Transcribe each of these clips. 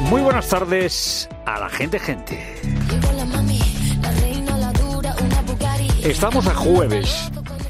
Muy buenas tardes a la gente. Estamos a jueves.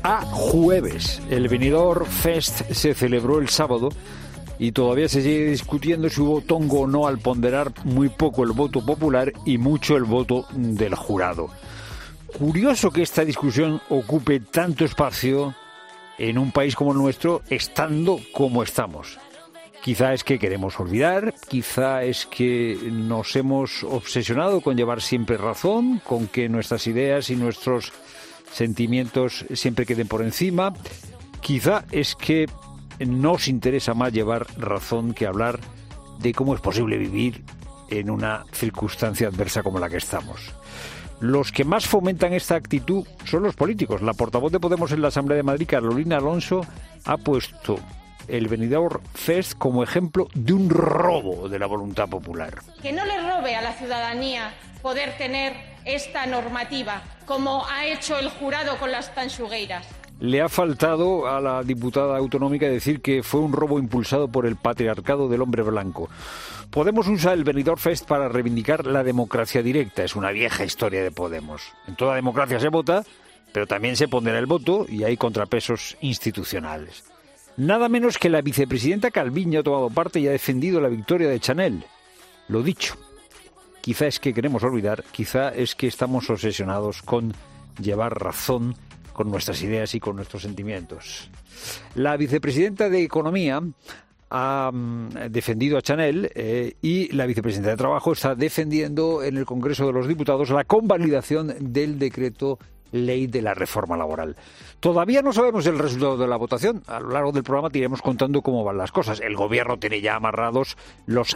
El Benidorm Fest se celebró el sábado y todavía se sigue discutiendo si hubo tongo o no, al ponderar muy poco el voto popular y mucho el voto del jurado. Curioso que esta discusión ocupe tanto espacio en un país como el nuestro, estando como estamos. Quizá es que queremos olvidar, quizá es que nos hemos obsesionado con llevar siempre razón, con que nuestras ideas y nuestros sentimientos siempre queden por encima. Quizá es que nos interesa más llevar razón que hablar de cómo es posible vivir en una circunstancia adversa como la que estamos. Los que más fomentan esta actitud son los políticos. La portavoz de Podemos en la Asamblea de Madrid, Carolina Alonso, ha puesto el Benidorm Fest como ejemplo de un robo de la voluntad popular. Que no le robe a la ciudadanía poder tener esta normativa, como ha hecho el jurado con las tanxugueiras. Le ha faltado a la diputada autonómica decir que fue un robo impulsado por el patriarcado del hombre blanco. Podemos usar el Benidorm Fest para reivindicar la democracia directa. Es una vieja historia de Podemos. En toda democracia se vota, pero también se pondera el voto y hay contrapesos institucionales. Nada menos que la vicepresidenta Calviño ha tomado parte y ha defendido la victoria de Chanel. Lo dicho, quizá es que queremos olvidar, quizá es que estamos obsesionados con llevar razón con nuestras ideas y con nuestros sentimientos. La vicepresidenta de Economía ha defendido a Chanel y la vicepresidenta de Trabajo está defendiendo en el Congreso de los Diputados la convalidación del decreto ley de la reforma laboral. Todavía no sabemos el resultado de la votación. A lo largo del programa te iremos contando cómo van las cosas. El gobierno tiene ya amarrados los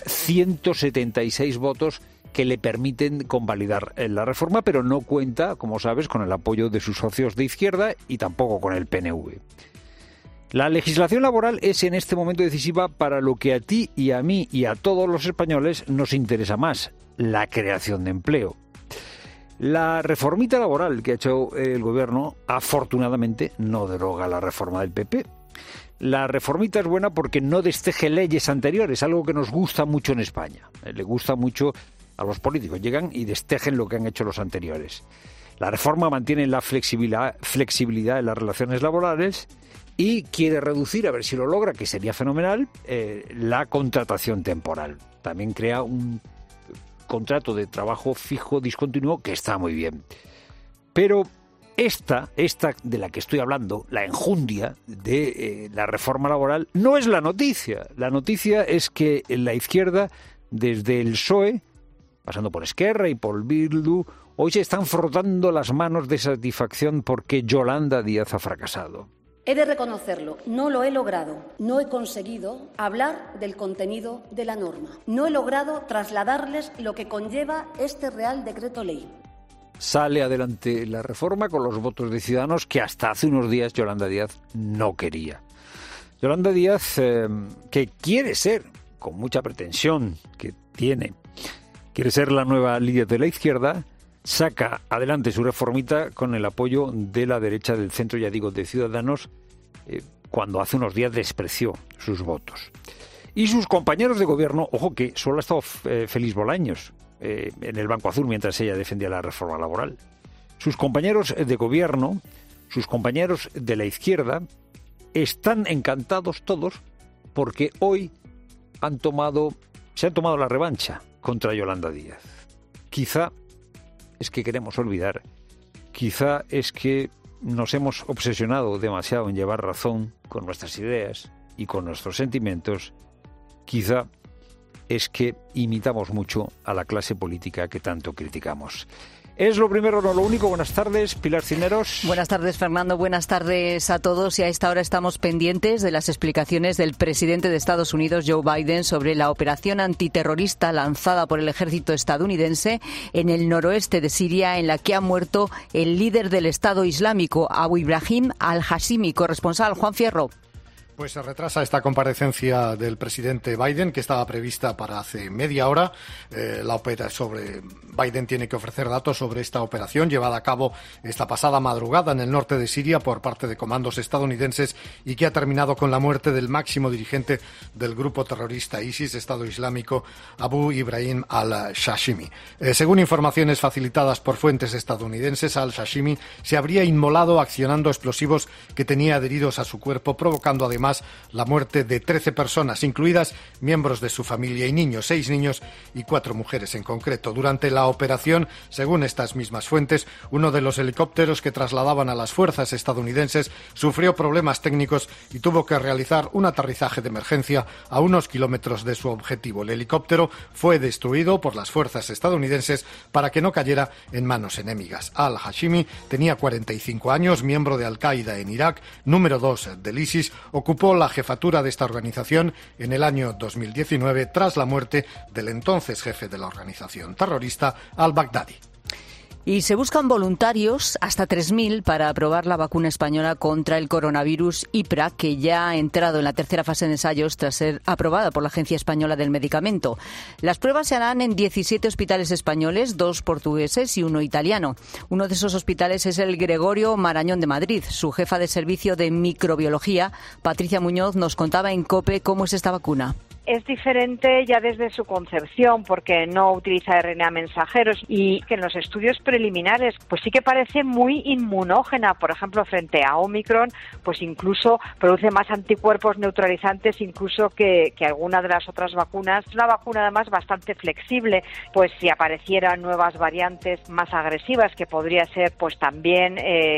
176 votos que le permiten convalidar la reforma, pero no cuenta, como sabes, con el apoyo de sus socios de izquierda y tampoco con el PNV. La legislación laboral es en este momento decisiva para lo que a ti y a mí y a todos los españoles nos interesa más: la creación de empleo. La reformita laboral que ha hecho el gobierno, afortunadamente, no deroga la reforma del PP. La reformita es buena porque no desteje leyes anteriores, algo que nos gusta mucho en España. Le gusta mucho a los políticos. Llegan y destejen lo que han hecho los anteriores. La reforma mantiene la flexibilidad en las relaciones laborales y quiere reducir, a ver si lo logra, que sería fenomenal, la contratación temporal. También crea un contrato de trabajo fijo discontinuo que está muy bien. Pero esta de la que estoy hablando, la enjundia de la reforma laboral, no es la noticia. La noticia es que la izquierda, desde el PSOE, pasando por Esquerra y por Bildu, hoy se están frotando las manos de satisfacción porque Yolanda Díaz ha fracasado. He de reconocerlo, no lo he logrado. No he conseguido hablar del contenido de la norma. No he logrado trasladarles lo que conlleva este Real Decreto Ley. Sale adelante la reforma con los votos de Ciudadanos que hasta hace unos días Yolanda Díaz no quería. Yolanda Díaz, que quiere ser, con mucha pretensión que quiere ser la nueva líder de la izquierda, saca adelante su reformita con el apoyo de la derecha del centro, ya digo, de Ciudadanos, cuando hace unos días despreció sus votos. Y sus compañeros de gobierno, ojo que solo ha estado Félix Bolaños en el Banco Azul mientras ella defendía la reforma laboral. Sus compañeros de gobierno, sus compañeros de la izquierda, están encantados todos porque hoy se han tomado la revancha contra Yolanda Díaz. Quizá es que queremos olvidar, quizá es que nos hemos obsesionado demasiado en llevar razón con nuestras ideas y con nuestros sentimientos, quizá es que imitamos mucho a la clase política que tanto criticamos. Es lo primero, no lo único. Buenas tardes, Pilar Cisneros. Buenas tardes, Fernando. Buenas tardes a todos. Y a esta hora estamos pendientes de las explicaciones del presidente de Estados Unidos, Joe Biden, sobre la operación antiterrorista lanzada por el ejército estadounidense en el noroeste de Siria, en la que ha muerto el líder del Estado Islámico, Abu Ibrahim al-Hashimi. Corresponsal Juan Fierro. Pues se retrasa esta comparecencia del presidente Biden, que estaba prevista para hace media hora. Biden tiene que ofrecer datos sobre esta operación llevada a cabo esta pasada madrugada en el norte de Siria por parte de comandos estadounidenses y que ha terminado con la muerte del máximo dirigente del grupo terrorista ISIS, Estado Islámico, Abu Ibrahim al-Shashimi. Según informaciones facilitadas por fuentes estadounidenses, al-Shashimi se habría inmolado accionando explosivos que tenía adheridos a su cuerpo, provocando además la muerte de 13 personas, incluidas miembros de su familia y niños, 6 niños y 4 mujeres en concreto. Durante la operación, según estas mismas fuentes, uno de los helicópteros que trasladaban a las fuerzas estadounidenses sufrió problemas técnicos y tuvo que realizar un aterrizaje de emergencia a unos kilómetros de su objetivo. El helicóptero fue destruido por las fuerzas estadounidenses para que no cayera en manos enemigas. Al-Hashimi tenía 45 años, miembro de Al-Qaeda en Irak, número 2 del ISIS, ocupó la jefatura de esta organización en el año 2019 tras la muerte del entonces jefe de la organización terrorista al-Baghdadi. Y se buscan voluntarios, hasta 3.000, para probar la vacuna española contra el coronavirus IPRA, que ya ha entrado en la tercera fase de ensayos tras ser aprobada por la Agencia Española del Medicamento. Las pruebas se harán en 17 hospitales españoles, 2 portugueses y 1 italiano. Uno de esos hospitales es el Gregorio Marañón de Madrid. Su jefa de servicio de microbiología, Patricia Muñoz, nos contaba en COPE cómo es esta vacuna. Es diferente ya desde su concepción porque no utiliza RNA mensajeros y que en los estudios preliminares pues sí que parece muy inmunógena. Por ejemplo, frente a Omicron, pues incluso produce más anticuerpos neutralizantes incluso que alguna de las otras vacunas. Es una vacuna además bastante flexible, pues si aparecieran nuevas variantes más agresivas que podría ser pues también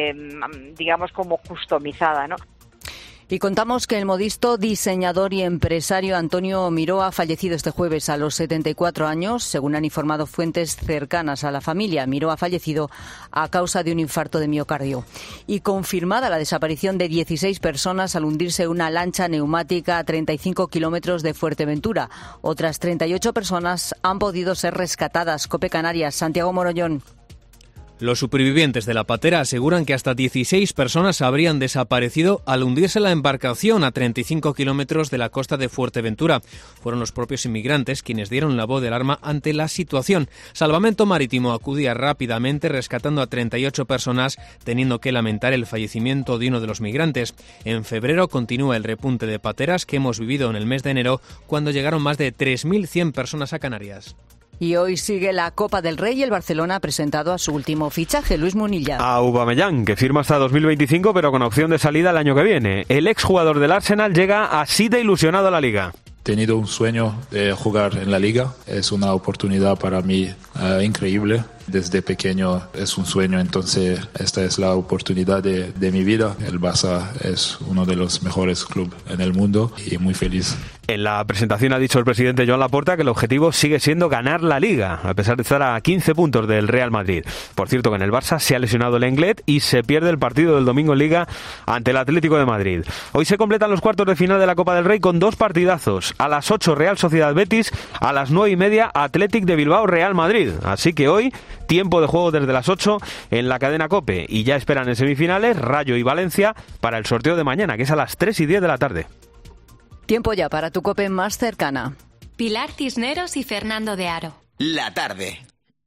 digamos como customizada, ¿no? Y contamos que el modisto, diseñador y empresario Antonio Miró ha fallecido este jueves a los 74 años. Según han informado fuentes cercanas a la familia, Miró ha fallecido a causa de un infarto de miocardio. Y confirmada la desaparición de 16 personas al hundirse una lancha neumática a 35 kilómetros de Fuerteventura. Otras 38 personas han podido ser rescatadas. COPE Canarias, Santiago Morollón. Los supervivientes de la patera aseguran que hasta 16 personas habrían desaparecido al hundirse la embarcación a 35 kilómetros de la costa de Fuerteventura. Fueron los propios inmigrantes quienes dieron la voz de alarma ante la situación. Salvamento Marítimo acudía rápidamente rescatando a 38 personas, teniendo que lamentar el fallecimiento de uno de los migrantes. En febrero continúa el repunte de pateras que hemos vivido en el mes de enero, cuando llegaron más de 3.100 personas a Canarias. Y hoy sigue la Copa del Rey y el Barcelona ha presentado a su último fichaje, Luis Munilla. A Aubameyang, que firma hasta 2025 pero con opción de salida el año que viene. El exjugador del Arsenal llega así de ilusionado a la Liga. He tenido un sueño de jugar en la Liga, es una oportunidad para mí increíble. Desde pequeño es un sueño, entonces esta es la oportunidad de mi vida. El Barça es uno de los mejores clubes en el mundo y muy feliz. En la presentación ha dicho el presidente Joan Laporta que el objetivo sigue siendo ganar la Liga, a pesar de estar a 15 puntos del Real Madrid. Por cierto que en el Barça se ha lesionado el Lenglet y se pierde el partido del domingo en Liga ante el Atlético de Madrid. Hoy se completan los cuartos de final de la Copa del Rey con 2 partidazos. A las 8 Real Sociedad Betis, a las 9:30 Athletic de Bilbao Real Madrid. Así que hoy tiempo de juego desde las 8 en la cadena COPE y ya esperan en semifinales Rayo y Valencia para el sorteo de mañana, que es a las 3:10 de la tarde. Tiempo ya para tu COPE más cercana. Pilar Cisneros y Fernando de Aro. La tarde.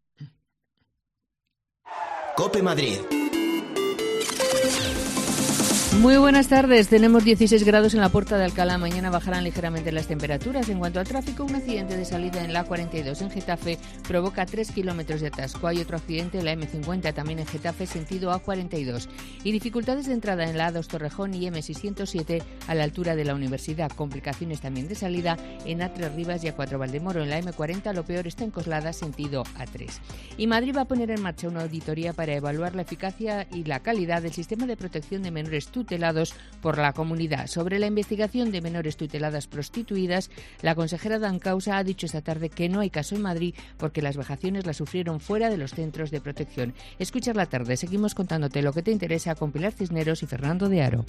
COPE Madrid. Muy buenas tardes. Tenemos 16 grados en la Puerta de Alcalá. Mañana bajarán ligeramente las temperaturas. En cuanto al tráfico, un accidente de salida en la A42 en Getafe provoca 3 kilómetros de atasco. Hay otro accidente en la M50 también en Getafe, sentido A42. Y dificultades de entrada en la A2 Torrejón y M607 a la altura de la Universidad. Complicaciones también de salida en A3 Rivas y A4 Valdemoro. En la M40 lo peor está en Coslada, sentido A3. Y Madrid va a poner en marcha una auditoría para evaluar la eficacia y la calidad del sistema de protección de menores tutelados por la comunidad. Sobre la investigación de menores tuteladas prostituidas, la consejera Dancausa ha dicho esta tarde que no hay caso en Madrid porque las vejaciones las sufrieron fuera de los centros de protección. Escuchas la tarde, seguimos contándote lo que te interesa con Pilar Cisneros y Fernando de Aro.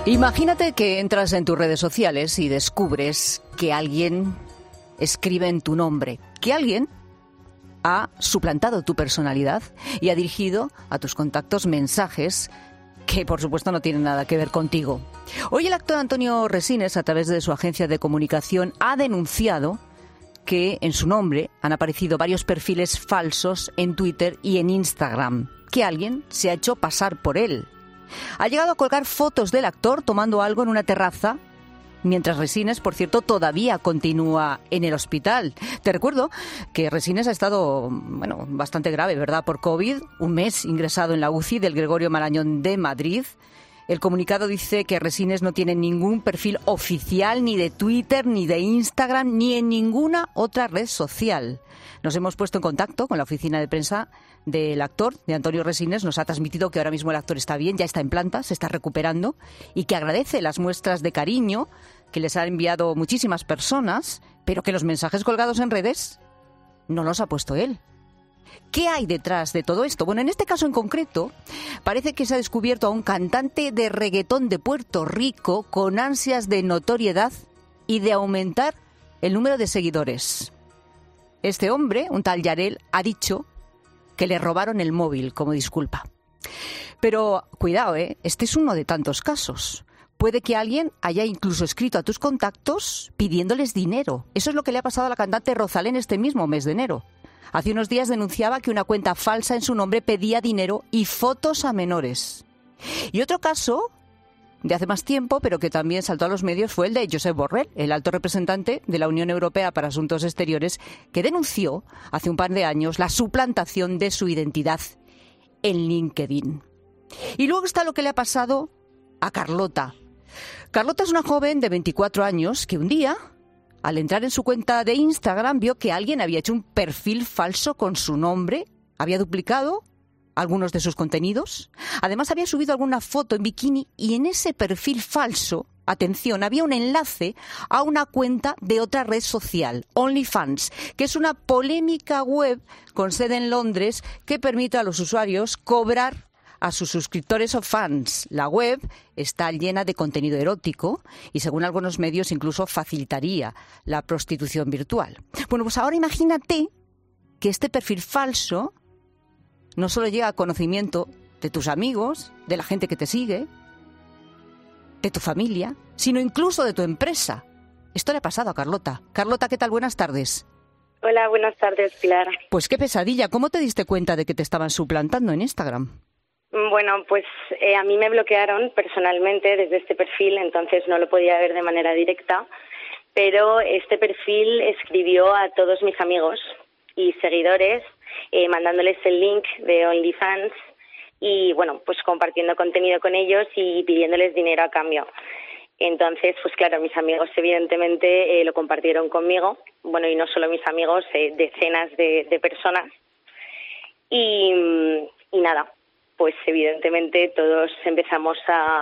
Imagínate que entras en tus redes sociales y descubres que alguien escribe en tu nombre, que alguien ha suplantado tu personalidad y ha dirigido a tus contactos mensajes que, por supuesto, no tienen nada que ver contigo. Hoy el actor Antonio Resines, a través de su agencia de comunicación, ha denunciado que en su nombre han aparecido varios perfiles falsos en Twitter y en Instagram, que alguien se ha hecho pasar por él. Ha llegado a colgar fotos del actor tomando algo en una terraza, mientras Resines, por cierto, todavía continúa en el hospital. Te recuerdo que Resines ha estado bastante grave, ¿verdad?, por COVID, un mes ingresado en la UCI del Gregorio Marañón de Madrid. El comunicado dice que Resines no tiene ningún perfil oficial ni de Twitter, ni de Instagram, ni en ninguna otra red social. Nos hemos puesto en contacto con la oficina de prensa del actor, de Antonio Resines. Nos ha transmitido que ahora mismo el actor está bien, ya está en planta, se está recuperando y que agradece las muestras de cariño que les han enviado muchísimas personas, pero que los mensajes colgados en redes no los ha puesto él. ¿Qué hay detrás de todo esto? Bueno, en este caso en concreto, parece que se ha descubierto a un cantante de reggaetón de Puerto Rico con ansias de notoriedad y de aumentar el número de seguidores. Este hombre, un tal Yarel, ha dicho que le robaron el móvil como disculpa. Pero cuidado, este es uno de tantos casos. Puede que alguien haya incluso escrito a tus contactos pidiéndoles dinero. Eso es lo que le ha pasado a la cantante Rosalén este mismo mes de enero. Hace unos días denunciaba que una cuenta falsa en su nombre pedía dinero y fotos a menores. Y otro caso de hace más tiempo, pero que también saltó a los medios, fue el de Josep Borrell, el alto representante de la Unión Europea para Asuntos Exteriores, que denunció hace un par de años la suplantación de su identidad en LinkedIn. Y luego está lo que le ha pasado a Carlota. Carlota es una joven de 24 años que un día, al entrar en su cuenta de Instagram, vio que alguien había hecho un perfil falso con su nombre, había duplicado algunos de sus contenidos. Además, había subido alguna foto en bikini y en ese perfil falso, atención, había un enlace a una cuenta de otra red social, OnlyFans, que es una polémica web con sede en Londres que permite a los usuarios cobrar a sus suscriptores o fans. La web está llena de contenido erótico y, según algunos medios, incluso facilitaría la prostitución virtual. Bueno, pues ahora imagínate que este perfil falso no solo llega a conocimiento de tus amigos, de la gente que te sigue, de tu familia, sino incluso de tu empresa. Esto le ha pasado a Carlota. Carlota, ¿qué tal? Buenas tardes. Hola, buenas tardes, Pilar. Pues qué pesadilla. ¿Cómo te diste cuenta de que te estaban suplantando en Instagram? Bueno, pues a mí me bloquearon personalmente desde este perfil, entonces no lo podía ver de manera directa, pero este perfil escribió a todos mis amigos y seguidores, mandándoles el link de OnlyFans y, bueno, pues compartiendo contenido con ellos y pidiéndoles dinero a cambio. Entonces, pues claro, mis amigos evidentemente lo compartieron conmigo, bueno, y no solo mis amigos, decenas de personas. Y nada, pues evidentemente todos empezamos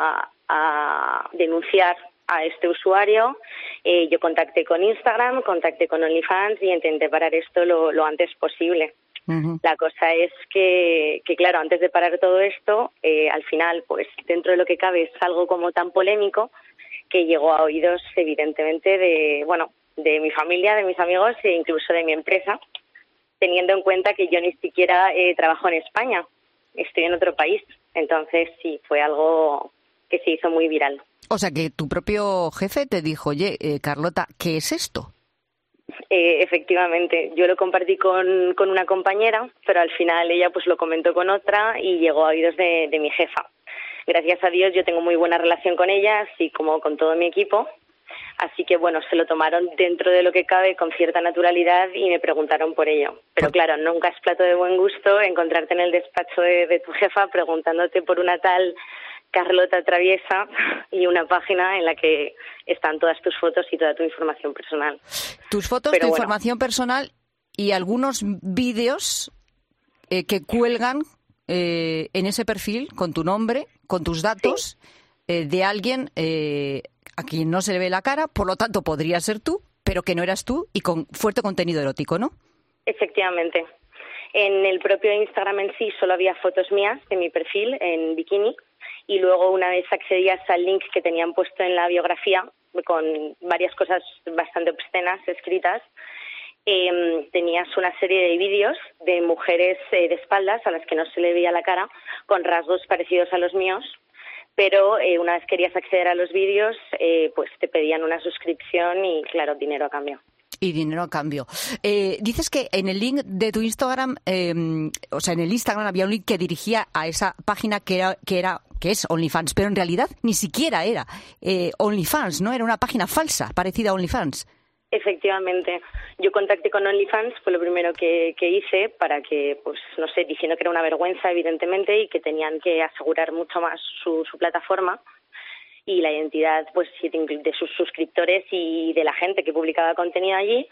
a denunciar a este usuario. Yo contacté con Instagram, contacté con OnlyFans y intenté parar esto lo antes posible. Uh-huh. La cosa es que claro, antes de parar todo esto, al final, pues dentro de lo que cabe es algo como tan polémico que llegó a oídos evidentemente de mi familia, de mis amigos e incluso de mi empresa, teniendo en cuenta que yo ni siquiera trabajo en España, estoy en otro país. Entonces sí, fue algo que se hizo muy viral. O sea, que tu propio jefe te dijo, oye, Carlota, ¿qué es esto? Efectivamente, yo lo compartí con una compañera, pero al final ella pues lo comentó con otra y llegó a oídos de mi jefa. Gracias a Dios yo tengo muy buena relación con ella, así como con todo mi equipo. Así que, bueno, se lo tomaron dentro de lo que cabe con cierta naturalidad y me preguntaron por ello. Pero claro, nunca es plato de buen gusto encontrarte en el despacho de tu jefa preguntándote por una tal Carlota Traviesa y una página en la que están todas tus fotos y toda tu información personal. Tus fotos, tu información personal y algunos vídeos que cuelgan en ese perfil con tu nombre, con tus datos, de alguien a quien no se le ve la cara, por lo tanto podría ser tú, pero que no eras tú y con fuerte contenido erótico, ¿no? Efectivamente. En el propio Instagram en sí solo había fotos mías de mi perfil en bikini y luego una vez accedías al link que tenían puesto en la biografía con varias cosas bastante obscenas escritas, tenías una serie de vídeos de mujeres de espaldas a las que no se le veía la cara, con rasgos parecidos a los míos, pero una vez querías acceder a los vídeos, pues te pedían una suscripción y, claro, dinero a cambio. Y dinero a cambio. Dices que en el link de tu Instagram, o sea, en el Instagram había un link que dirigía a esa página que es OnlyFans, pero en realidad ni siquiera era OnlyFans, ¿no? Era una página falsa, parecida a OnlyFans. Efectivamente. Yo contacté con OnlyFans, fue lo primero que hice para que, pues no sé, diciendo que era una vergüenza, evidentemente, y que tenían que asegurar mucho más su plataforma y la identidad, pues, de sus suscriptores y de la gente que publicaba contenido allí.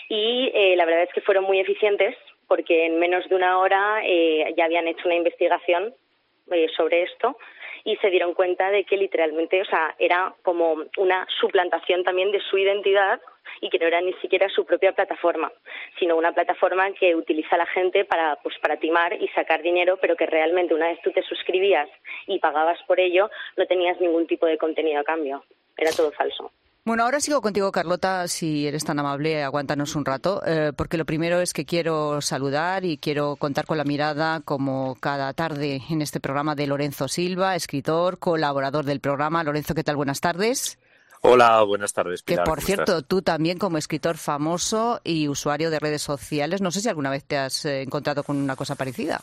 Y la verdad es que fueron muy eficientes, porque en menos de una hora ya habían hecho una investigación sobre esto y se dieron cuenta de que literalmente, o sea, era como una suplantación también de su identidad y que no era ni siquiera su propia plataforma, sino una plataforma que utiliza a la gente para timar y sacar dinero, pero que realmente una vez tú te suscribías y pagabas por ello, no tenías ningún tipo de contenido a cambio. Era todo falso. Bueno, ahora sigo contigo, Carlota, si eres tan amable, aguántanos un rato, porque lo primero es que quiero saludar y quiero contar con la mirada, como cada tarde en este programa, de Lorenzo Silva, escritor, colaborador del programa. Lorenzo, ¿qué tal? Buenas tardes. Hola, buenas tardes, Pilar. Que, por cierto, tú también como escritor famoso y usuario de redes sociales, no sé si alguna vez te has encontrado con una cosa parecida.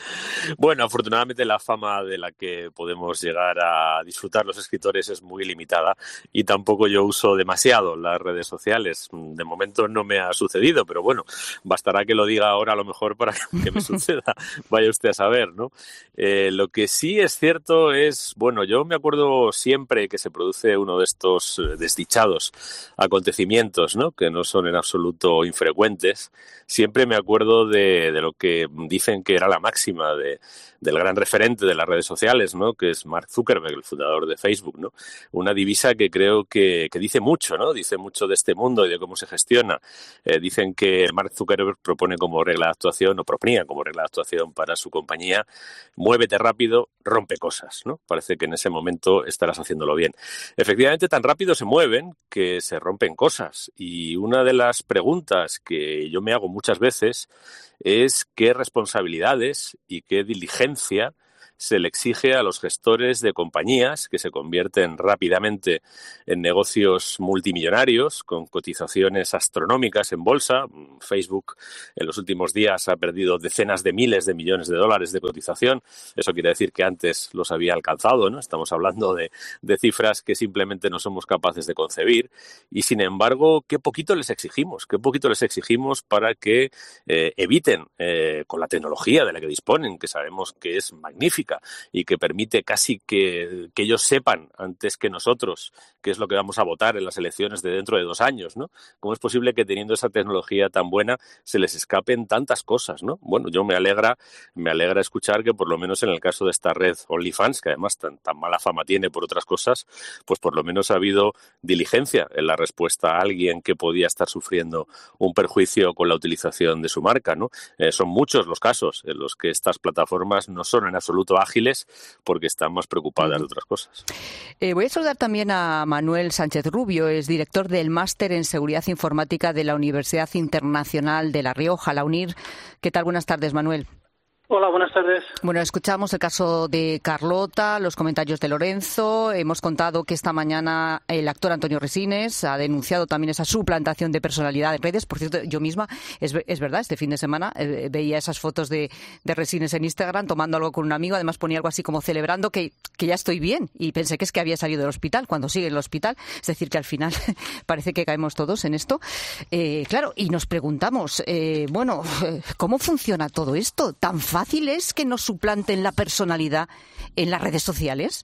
Bueno, afortunadamente la fama de la que podemos llegar a disfrutar los escritores es muy limitada y tampoco yo uso demasiado las redes sociales. De momento no me ha sucedido, pero bueno, bastará que lo diga ahora a lo mejor para que me suceda. Vaya usted a saber, ¿no? Lo que sí es cierto es, bueno, yo me acuerdo siempre que se produce uno de estos desdichados acontecimientos, ¿no? Que no son en absoluto infrecuentes. Siempre me acuerdo de lo que dicen que era la máxima del gran referente de las redes sociales, ¿no? Que es Mark Zuckerberg, el fundador de Facebook, ¿no? Una divisa que creo que dice mucho, ¿no? Dice mucho de este mundo y de cómo se gestiona. Dicen que Mark Zuckerberg proponía como regla de actuación para su compañía: muévete rápido, rompe cosas, ¿no? Parece que en ese momento estarás haciéndolo bien. Efectivamente, tan rápido se mueven que se rompen cosas. Y una de las preguntas que yo me hago muchas veces es qué responsabilidades y qué diligencia se le exige a los gestores de compañías que se convierten rápidamente en negocios multimillonarios con cotizaciones astronómicas en bolsa. Facebook en los últimos días ha perdido decenas de miles de millones de dólares de cotización. Eso quiere decir que antes los había alcanzado, ¿no? Estamos hablando de cifras que simplemente no somos capaces de concebir. Y sin embargo, qué poquito les exigimos para que eviten, con la tecnología de la que disponen, que sabemos que es magnífica y que permite casi que ellos sepan antes que nosotros qué es lo que vamos a votar en las elecciones de dentro de 2 años, ¿no? ¿Cómo es posible que teniendo esa tecnología tan buena se les escapen tantas cosas, ¿no? Bueno, yo me alegra escuchar que por lo menos en el caso de esta red OnlyFans, que además tan mala fama tiene por otras cosas, pues por lo menos ha habido diligencia en la respuesta a alguien que podía estar sufriendo un perjuicio con la utilización de su marca, ¿no? Son muchos los casos en los que estas plataformas no son en absoluto ágiles porque están más preocupadas de otras cosas. Voy a saludar también a Manuel Sánchez Rubio, es director del Máster en Seguridad Informática de la Universidad Internacional de La Rioja, la UNIR. ¿Qué tal? Buenas tardes, Manuel. Hola, buenas tardes. Bueno, escuchamos el caso de Carlota, los comentarios de Lorenzo. Hemos contado que esta mañana el actor Antonio Resines ha denunciado también esa suplantación de personalidad en redes. Por cierto, yo misma, es verdad, este fin de semana veía esas fotos de Resines en Instagram tomando algo con un amigo. Además ponía algo así como celebrando que ya estoy bien. Y pensé que es que había salido del hospital cuando sigue en el hospital. Es decir, que al final parece que caemos todos en esto. Claro, y nos preguntamos, ¿cómo funciona todo esto? ¿Tan fácil es que nos suplanten la personalidad en las redes sociales?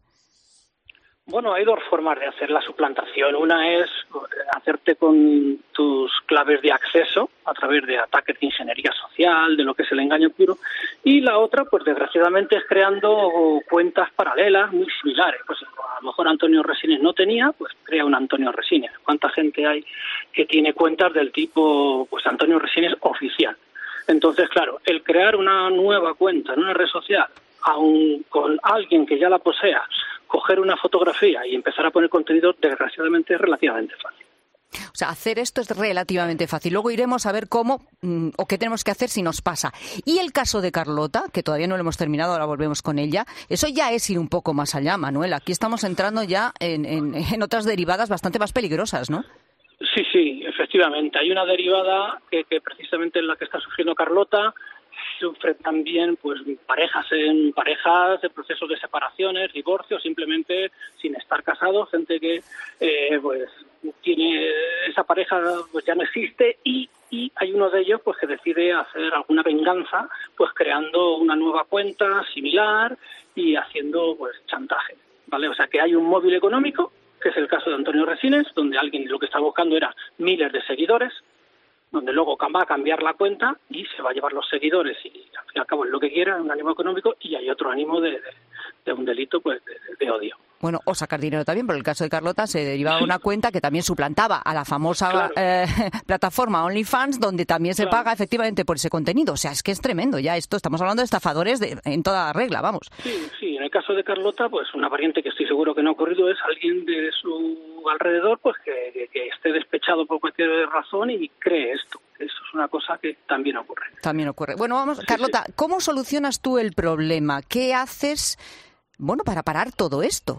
Bueno, hay 2 formas de hacer la suplantación. Una es hacerte con tus claves de acceso a través de ataques de ingeniería social, de lo que es el engaño puro. Y la otra, pues desgraciadamente, es creando cuentas paralelas muy similares. Pues a lo mejor Antonio Resines no tenía, pues crea un Antonio Resines. ¿Cuánta gente hay que tiene cuentas del tipo, pues Antonio Resines oficial? Entonces, claro, el crear una nueva cuenta en una red social aun con alguien que ya la posea, coger una fotografía y empezar a poner contenido, desgraciadamente es relativamente fácil. O sea, hacer esto es relativamente fácil. Luego iremos a ver cómo o qué tenemos que hacer si nos pasa. Y el caso de Carlota, que todavía no lo hemos terminado, ahora volvemos con ella, eso ya es ir un poco más allá, Manuel. Aquí estamos entrando ya en otras derivadas bastante más peligrosas, ¿no? Sí, efectivamente. Hay una derivada que precisamente es la que está sufriendo Carlota. Sufre también pues parejas en procesos de separaciones, divorcios, simplemente sin estar casados, gente que pues tiene esa pareja pues ya no existe y hay uno de ellos pues que decide hacer alguna venganza pues creando una nueva cuenta similar y haciendo pues chantaje, ¿vale? O sea que hay un móvil económico, que es el caso de Antonio Resines, donde alguien lo que está buscando era miles de seguidores, donde luego va a cambiar la cuenta y se va a llevar los seguidores y al fin y al cabo es lo que quiera, un ánimo económico, y hay otro ánimo de un delito pues de odio. Bueno, o sacar dinero también, pero en el caso de Carlota se derivaba una cuenta que también suplantaba a la famosa plataforma OnlyFans, donde también se paga efectivamente por ese contenido. O sea, es que es tremendo ya esto. Estamos hablando de estafadores en toda regla, vamos. Sí. En el caso de Carlota, pues una variante que estoy seguro que no ha ocurrido es alguien de su alrededor pues que esté despechado por cualquier razón y cree esto. Eso es una cosa que también ocurre. También ocurre. Bueno, vamos, Carlota, ¿cómo solucionas tú el problema? ¿Qué haces, para parar todo esto?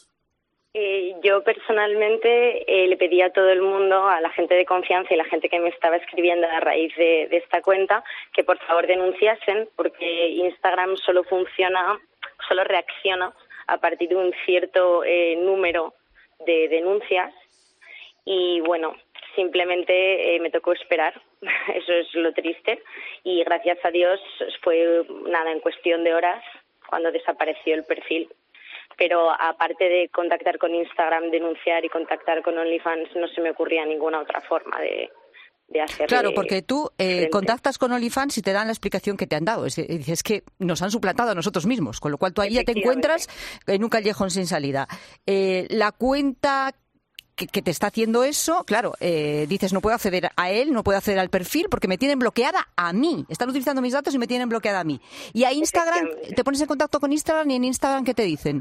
Yo personalmente le pedí a todo el mundo, a la gente de confianza y la gente que me estaba escribiendo a raíz de esta cuenta, que por favor denunciasen, porque Instagram solo reacciona a partir de un cierto número de denuncias y bueno, simplemente me tocó esperar, eso es lo triste, y gracias a Dios fue en cuestión de horas cuando desapareció el perfil. Pero aparte de contactar con Instagram, denunciar y contactar con OnlyFans, no se me ocurría ninguna otra forma de hacerlo. Claro, porque tú contactas con OnlyFans y te dan la explicación que te han dado. Es que nos han suplantado a nosotros mismos, con lo cual tú ahí ya te encuentras en un callejón sin salida. La cuenta que te está haciendo eso, claro, dices no puedo acceder a él, no puedo acceder al perfil porque me tienen bloqueada a mí. Están utilizando mis datos y me tienen bloqueada a mí. Y a Instagram, te pones en contacto con Instagram y en Instagram, ¿qué te dicen?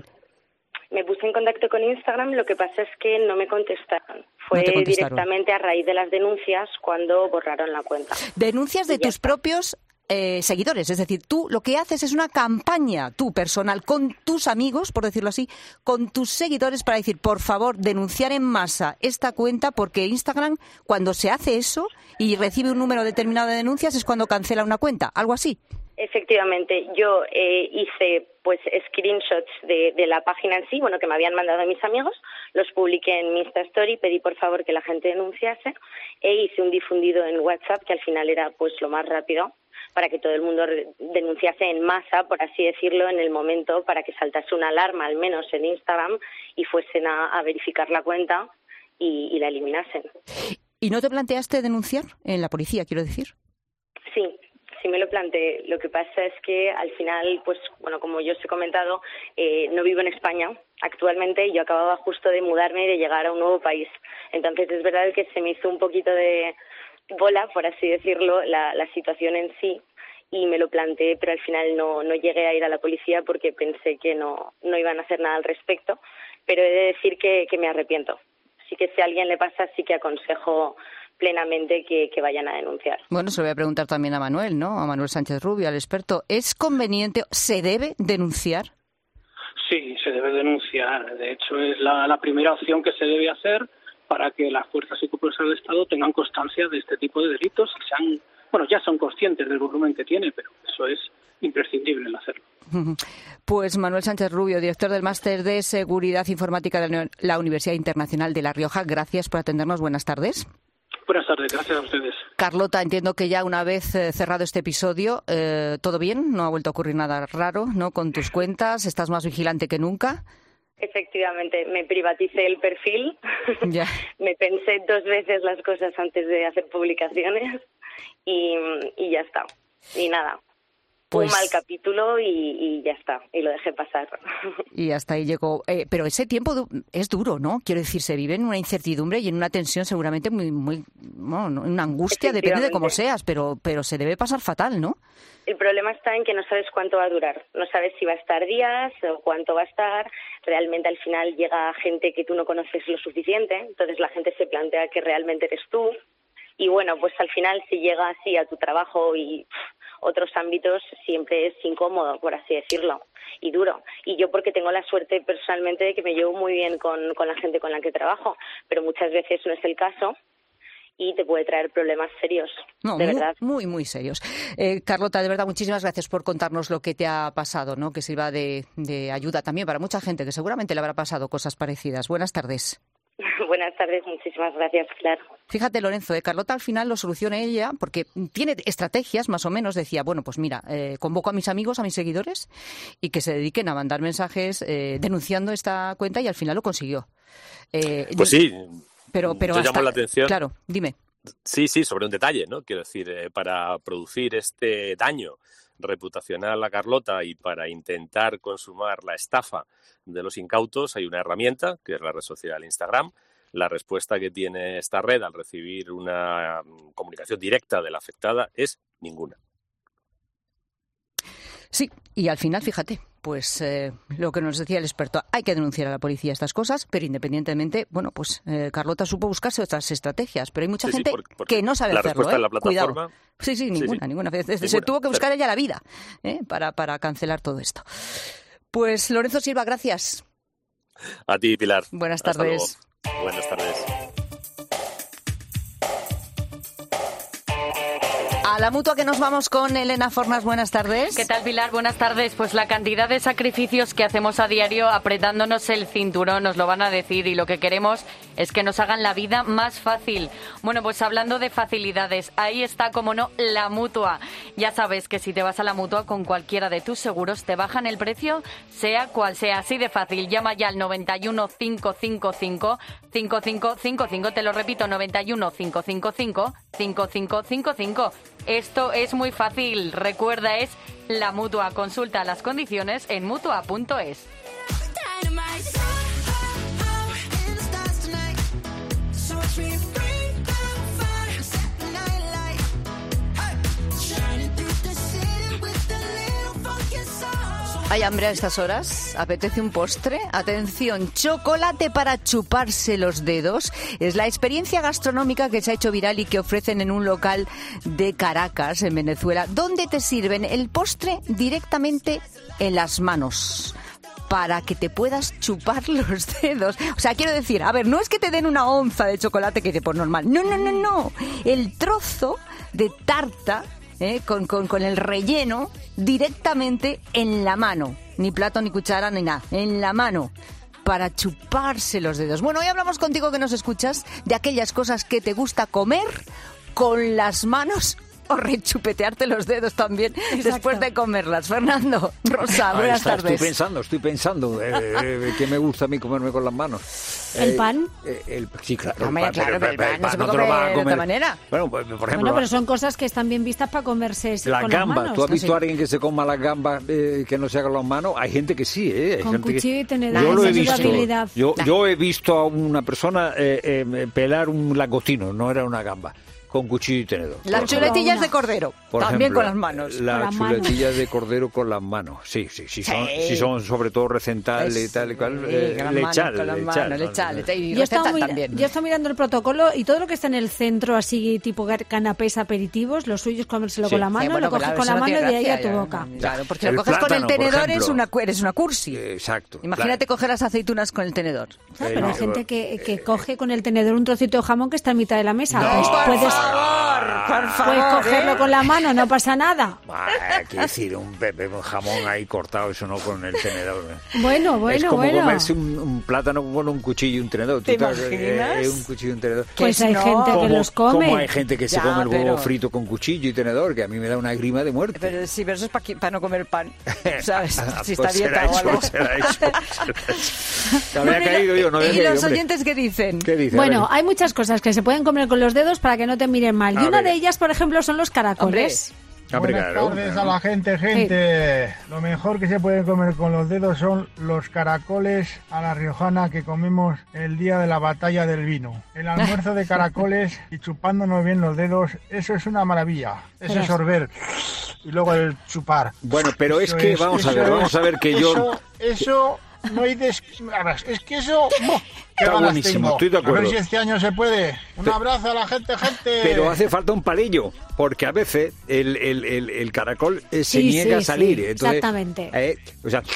Me puse en contacto con Instagram, lo que pasa es que no me contestaron. Fue directamente a raíz de las denuncias cuando borraron la cuenta. Denuncias de tus propios seguidores, es decir, tú lo que haces es una campaña, tú personal, con tus amigos, por decirlo así, con tus seguidores para decir, por favor, denunciar en masa esta cuenta porque Instagram, cuando se hace eso y recibe un número determinado de denuncias, es cuando cancela una cuenta, algo así. Efectivamente, yo hice pues screenshots de la página en sí, que me habían mandado mis amigos, los publiqué en mi Insta Story, pedí por favor que la gente denunciase e hice un difundido en WhatsApp que al final era pues lo más rápido para que todo el mundo denunciase en masa, por así decirlo, en el momento para que saltase una alarma al menos en Instagram y fuesen a verificar la cuenta y la eliminasen. ¿Y no te planteaste denunciar en la policía, quiero decir? Sí me lo planteé. Lo que pasa es que al final, pues como yo os he comentado, no vivo en España actualmente y yo acababa justo de mudarme y de llegar a un nuevo país. Entonces es verdad que se me hizo un poquito de bola, por así decirlo, la situación en sí y me lo planteé, pero al final no llegué a ir a la policía porque pensé que no iban a hacer nada al respecto, pero he de decir que me arrepiento. Así que si a alguien le pasa, sí que aconsejo plenamente que vayan a denunciar. Bueno, se lo voy a preguntar también a Manuel, ¿no? A Manuel Sánchez Rubio, al experto. ¿Es conveniente, se debe denunciar? Sí, se debe denunciar. De hecho, es la primera opción que se debe hacer para que las fuerzas y cuerpos del Estado tengan constancia de este tipo de delitos y ya son conscientes del volumen que tiene, pero eso es imprescindible el hacerlo. Pues Manuel Sánchez Rubio, director del Máster de Seguridad Informática de la Universidad Internacional de La Rioja, gracias por atendernos. Buenas tardes. Buenas tardes, gracias a ustedes. Carlota, entiendo que ya una vez cerrado este episodio, ¿todo bien? ¿No ha vuelto a ocurrir nada raro, no? Con tus cuentas, ¿estás más vigilante que nunca? Efectivamente, me privaticé el perfil, ya. Me pensé 2 veces las cosas antes de hacer publicaciones y ya está, y nada. un mal capítulo y ya está, y lo dejé pasar. Y hasta ahí llegó. Pero ese tiempo es duro, ¿no? Quiero decir, se vive en una incertidumbre y en una tensión seguramente muy bueno, una angustia, depende de cómo seas, pero se debe pasar fatal, ¿no? El problema está en que no sabes cuánto va a durar, no sabes si va a estar días o cuánto va a estar. Realmente al final llega gente que tú no conoces lo suficiente, entonces la gente se plantea que realmente eres tú. Y bueno, pues al final si llega así a tu trabajo y otros ámbitos siempre es incómodo, por así decirlo, y duro. Y yo porque tengo la suerte personalmente de que me llevo muy bien con la gente con la que trabajo, pero muchas veces no es el caso. Y te puede traer problemas serios, de verdad. Muy serios. Carlota, de verdad, muchísimas gracias por contarnos lo que te ha pasado, ¿no? Que sirva de ayuda también para mucha gente que seguramente le habrá pasado cosas parecidas. Buenas tardes. Buenas tardes, muchísimas gracias, Pilar. Fíjate, Lorenzo, Carlota al final lo soluciona ella porque tiene estrategias, más o menos. Decía, bueno, pues mira, convoco a mis amigos, a mis seguidores y que se dediquen a mandar mensajes denunciando esta cuenta y al final lo consiguió. Pues sí. Pero yo llamo la atención. Claro, dime. Sí, sobre un detalle, ¿no? Quiero decir, para producir este daño reputacional a Carlota y para intentar consumar la estafa de los incautos hay una herramienta, que es la red social Instagram. La respuesta que tiene esta red al recibir una comunicación directa de la afectada es ninguna. Sí, y al final, fíjate, pues lo que nos decía el experto, hay que denunciar a la policía estas cosas, pero independientemente, bueno, pues Carlota supo buscarse otras estrategias, pero hay mucha gente que no sabe hacerlo. Respuesta de la plataforma. Cuidado. Sí, ninguna. Se tuvo que buscar ella la vida para cancelar todo esto. Pues Lorenzo Silva, gracias. A ti, Pilar. Buenas tardes. Buenas tardes. A la Mutua que nos vamos con Elena Fornas. Buenas tardes. ¿Qué tal, Pilar? Buenas tardes. Pues la cantidad de sacrificios que hacemos a diario apretándonos el cinturón nos lo van a decir y lo que queremos es que nos hagan la vida más fácil. Bueno, pues hablando de facilidades, ahí está, como no, la Mutua. Ya sabes que si te vas a la Mutua con cualquiera de tus seguros te bajan el precio, sea cual sea, así de fácil. Llama ya al 91 555 5555. Te lo repito, 91 555 5555. Esto es muy fácil. Recuerda, es la Mutua. Consulta las condiciones en mutua.es. ¿Hay hambre a estas horas? ¿Apetece un postre? Atención, chocolate para chuparse los dedos. Es la experiencia gastronómica que se ha hecho viral y que ofrecen en un local de Caracas, en Venezuela, donde te sirven el postre directamente en las manos para que te puedas chupar los dedos. O sea, quiero decir, a ver, no es que te den una onza de chocolate que te por normal. No. El trozo de tarta con el relleno directamente en la mano. Ni plato, ni cuchara, ni nada. En la mano. Para chuparse los dedos. Bueno, hoy hablamos contigo que nos escuchas de aquellas cosas que te gusta comer con las manos o rechupetearte los dedos también. Exacto. Después de comerlas. Fernando, Rosa, buenas tardes. Estoy pensando que me gusta a mí comerme con las manos. ¿El pan? Sí, claro. Hombre, claro, el pan no se puede comer de otra manera. Bueno, pues, por ejemplo... pero son cosas que están bien vistas para comerse con las manos. ¿Tú has visto a alguien que se coma las gambas que no se haga con las manos? Hay gente que sí, Hay con gente cuchillo y tenedor. Yo lo he visto. Yo he visto a una persona pelar un langostino, no era una gamba, con cuchillo y tenedor. Las chuletillas de cordero, también con las manos. Las chuletillas de cordero con las manos, sí. Si son sobre todo recentales y tal y cual, lechal. Y recetal también. Yo estoy mirando el protocolo y todo lo que está en el centro, así tipo canapés aperitivos, lo suyo es comérselo con la mano, lo coges con la mano y de ahí a tu boca. Claro, porque lo coges con el tenedor, eres una cursi. Exacto. Imagínate coger las aceitunas con el tenedor. Pero hay gente que coge con el tenedor un trocito de jamón que está en mitad de la mesa. Por favor. Puedes cogerlo con la mano, no pasa nada. Quiero decir, un jamón ahí cortado, eso no con el tenedor. Bueno. Es como comerse un plátano con un cuchillo y un tenedor. ¿Te imaginas? Un cuchillo y un tenedor. Pues hay gente que los come. Como hay gente que se come el huevo frito con cuchillo y tenedor, que a mí me da una grima de muerte. Pero eso es para no comer pan, ¿sabes? Si pues está dieta o algo. Será eso. Había caído yo, no había caído. ¿Y los oyentes qué dicen? Bueno, hay muchas cosas que se pueden comer con los dedos para que no te miren mal. Y una de ellas, por ejemplo, son los caracoles. Buenas tardes a la gente. Lo mejor que se puede comer con los dedos son los caracoles a la riojana que comemos el día de la batalla del vino. El almuerzo de caracoles y chupándonos bien los dedos, eso es una maravilla. Eso es sorber y luego el chupar. Bueno, pero es que vamos a ver que Eso no hay es que eso... Está buenísimo, estoy de acuerdo. A ver si este año se puede. Un abrazo a la gente. Pero hace falta un palillo, porque a veces el caracol se niega a salir. Sí, entonces, exactamente. O sea,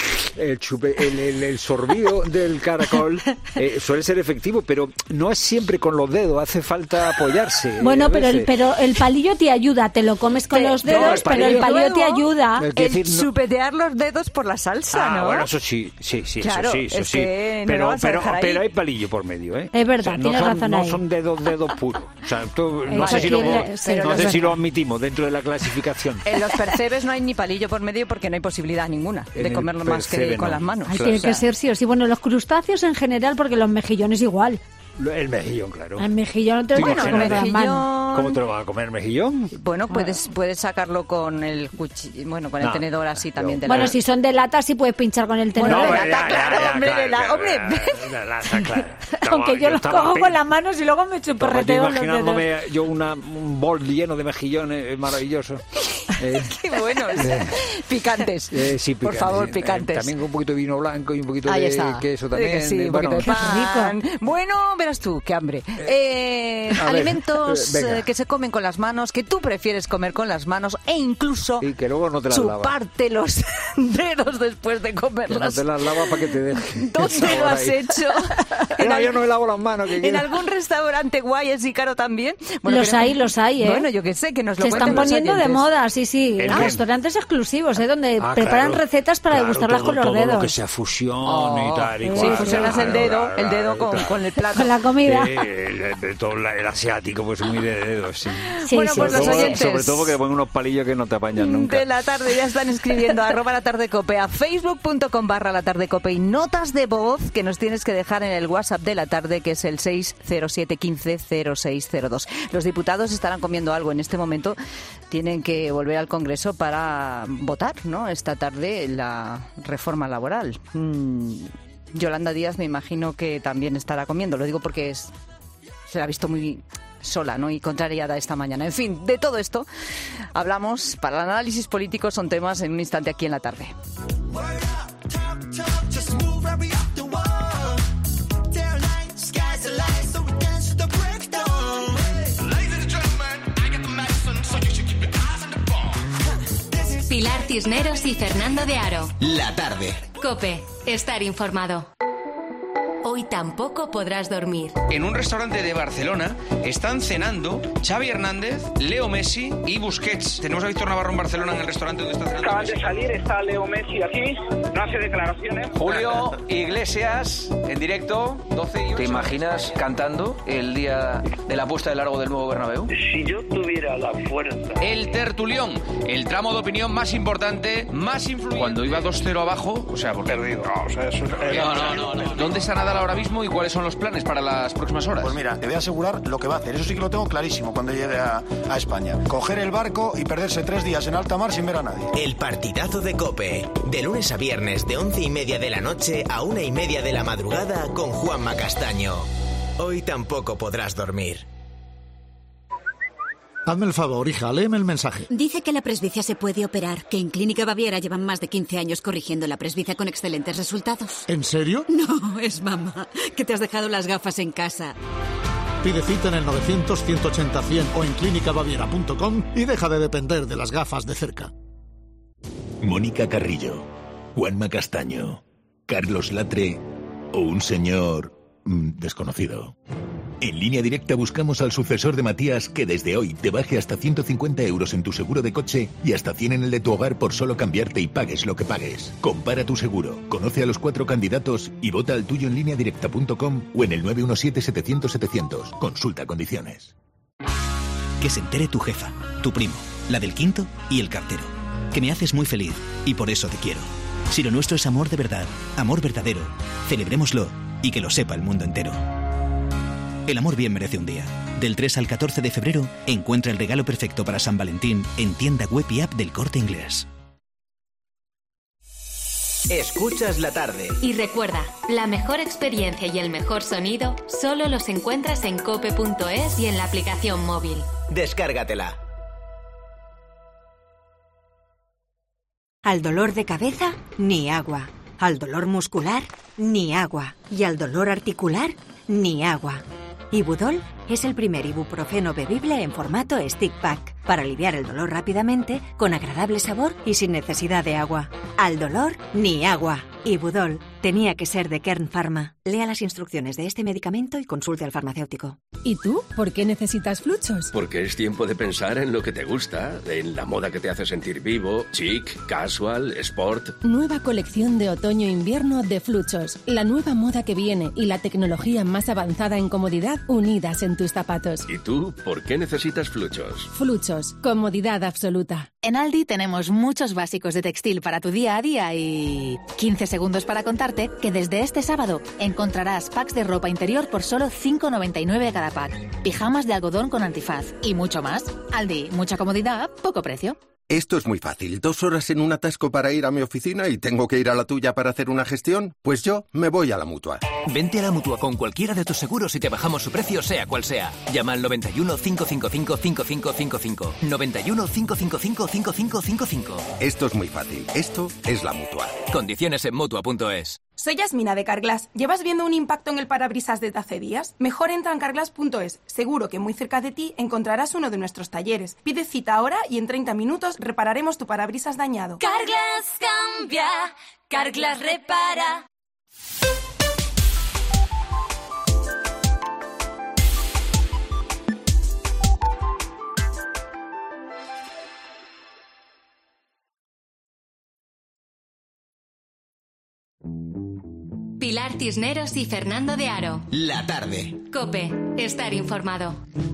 el sorbido del caracol suele ser efectivo, pero no es siempre con los dedos, hace falta apoyarse. Bueno, pero el palillo te ayuda, te lo comes con los dedos, pero el palillo te ayuda. Chupetear los dedos por la salsa, ¿no? Bueno, eso sí, claro, eso sí. Pero hay palillo por medio, ¿eh? Es verdad, tienes razón ahí. No son dedos puros. O sea, no sé si lo admitimos dentro de la clasificación. En los percebes no hay ni palillo por medio porque no hay posibilidad ninguna de comerlo más que con las manos. Tiene que ser sí o sí. Bueno, los crustáceos en general, porque los mejillones igual. El mejillón, claro. El mejillón no te lo puedes comer con las manos. ¿Cómo te lo vas a comer, mejillón? Bueno, puedes sacarlo con el cuchillo, con el tenedor así también. Bueno, si son de lata sí puedes pinchar con el tenedor. Bueno, de lata, claro, hombre. Aunque yo los cojo con las manos y luego me chuparreteo los dedos. Imaginándome yo un bol lleno de mejillones maravilloso. Qué bueno. Picantes. Sí, picantes. Por favor, picantes. También con un poquito de vino blanco y un poquito de queso también. Sí, un poquito de pan. Bueno, verás tú, qué hambre. Alimentos que se comen con las manos, que tú prefieres comer con las manos e incluso y que luego no te las chuparte los dedos después de comerlas. Que no te las lavas para que te dejen. ¿Dónde lo has hecho? Yo no me lavo las manos. ¿En algún restaurante guay así caro también? Bueno, los hay, ¿eh? Bueno, yo que sé, que nos lo se están poniendo de moda, sí. Restaurantes exclusivos, donde preparan recetas para degustarlas con los dedos. Todo lo que sea fusión y tal. Sí, fusionas el dedo con el plato. Con la comida. Todo el asiático, pues muy de dedos, sí. Bueno, pues los oyentes. Sobre todo porque ponen unos palillos que no te apañan nunca. De la tarde ya están escribiendo @latardecope, a facebook.com/latardecope y notas de voz que nos tienes que dejar en el WhatsApp de la tarde, que es el 607 15 0602. Los diputados estarán comiendo algo en este momento. Tienen que volver al Congreso para votar, ¿no? Esta tarde la reforma laboral. Yolanda Díaz me imagino que también estará comiendo. Lo digo porque se la ha visto muy sola, ¿no? Y contrariada esta mañana. En fin, de todo esto hablamos. Para el análisis político son temas en un instante aquí en la tarde. Pilar Cisneros y Fernando de Aro. La tarde. COPE. Estar informado. Hoy tampoco podrás dormir. En un restaurante de Barcelona están cenando Xavi Hernández, Leo Messi y Busquets. Tenemos a Víctor Navarro en Barcelona en el restaurante donde está cenando. Acaban de salir, está Leo Messi aquí, no hace declaraciones. Julio Iglesias en directo, 12 y 8. ¿Te imaginas cantando el día de la puesta de largo del nuevo Bernabéu? Si yo tuviera la fuerza. El tertulión, el tramo de opinión más importante, más influyente. Cuando iba 2-0 abajo, o sea, porque perdido. No, o sea, eso no. ¿Dónde está Nadal ahora mismo y cuáles son los planes para las próximas horas? Pues mira, te voy a asegurar lo que va a hacer. Eso sí que lo tengo clarísimo cuando llegue a España. Coger el barco y perderse 3 días en alta mar sin ver a nadie. El partidazo de COPE. De lunes a viernes de 11:30 de la noche a 1:30 de la madrugada con Juanma Castaño. Hoy tampoco podrás dormir. Hazme el favor, hija, léeme el mensaje. Dice que la presbicia se puede operar, que en Clínica Baviera llevan más de 15 años corrigiendo la presbicia con excelentes resultados. ¿En serio? No, es mamá, que te has dejado las gafas en casa. Pide cita en el 900-180-100 o en clínicabaviera.com y deja de depender de las gafas de cerca. Mónica Carrillo, Juanma Castaño, Carlos Latre o un señor desconocido. En Línea Directa buscamos al sucesor de Matías que desde hoy te baje hasta 150 euros en tu seguro de coche y hasta 100 en el de tu hogar por solo cambiarte y pagues lo que pagues. Compara tu seguro, conoce a los 4 candidatos y vota al tuyo en lineadirecta.com o en el 917-700-700. Consulta condiciones. Que se entere tu jefa, tu primo, la del quinto y el cartero. Que me haces muy feliz y por eso te quiero. Si lo nuestro es amor de verdad, amor verdadero, celebrémoslo y que lo sepa el mundo entero. El amor bien merece un día. Del 3 al 14 de febrero, encuentra el regalo perfecto para San Valentín en tienda web y app del Corte Inglés. Escuchas la tarde. Y recuerda, la mejor experiencia y el mejor sonido solo los encuentras en cope.es y en la aplicación móvil. Descárgatela. Al dolor de cabeza, ni agua. Al dolor muscular, ni agua. Y al dolor articular, ni agua. Ibudol es el primer ibuprofeno bebible en formato stick pack para aliviar el dolor rápidamente, con agradable sabor y sin necesidad de agua. Al dolor, ni agua. Ibudol tenía que ser de Kern Pharma. Lea las instrucciones de este medicamento y consulte al farmacéutico. ¿Y tú? ¿Por qué necesitas Fluchos? Porque es tiempo de pensar en lo que te gusta, en la moda que te hace sentir vivo, chic, casual, sport. Nueva colección de otoño-invierno de Fluchos. La nueva moda que viene y la tecnología más avanzada en comodidad unidas en tus zapatos. ¿Y tú? ¿Por qué necesitas Fluchos? Fluchos. Comodidad absoluta. En Aldi tenemos muchos básicos de textil para tu día a día y 15 segundos para contarte que desde este sábado encontrarás packs de ropa interior por solo 5,99 cada pack, pijamas de algodón con antifaz y mucho más. Aldi, mucha comodidad, poco precio. Esto es muy fácil. 2 horas en un atasco para ir a mi oficina y tengo que ir a la tuya para hacer una gestión. Pues yo me voy a la Mutua. Vente a la Mutua con cualquiera de tus seguros y te bajamos su precio sea cual sea. Llama al 91 555 5555. 91 555 5555. Esto es muy fácil. Esto es la Mutua. Condiciones en Mutua.es. Soy Yasmina de Carglass. ¿Llevas viendo un impacto en el parabrisas desde hace días? Mejor entra en carglass.es. Seguro que muy cerca de ti encontrarás uno de nuestros talleres. Pide cita ahora y en 30 minutos repararemos tu parabrisas dañado. Carglass cambia, Carglass repara. Pilar Cisneros y Fernando de Aro. La tarde. COPE. Estar informado.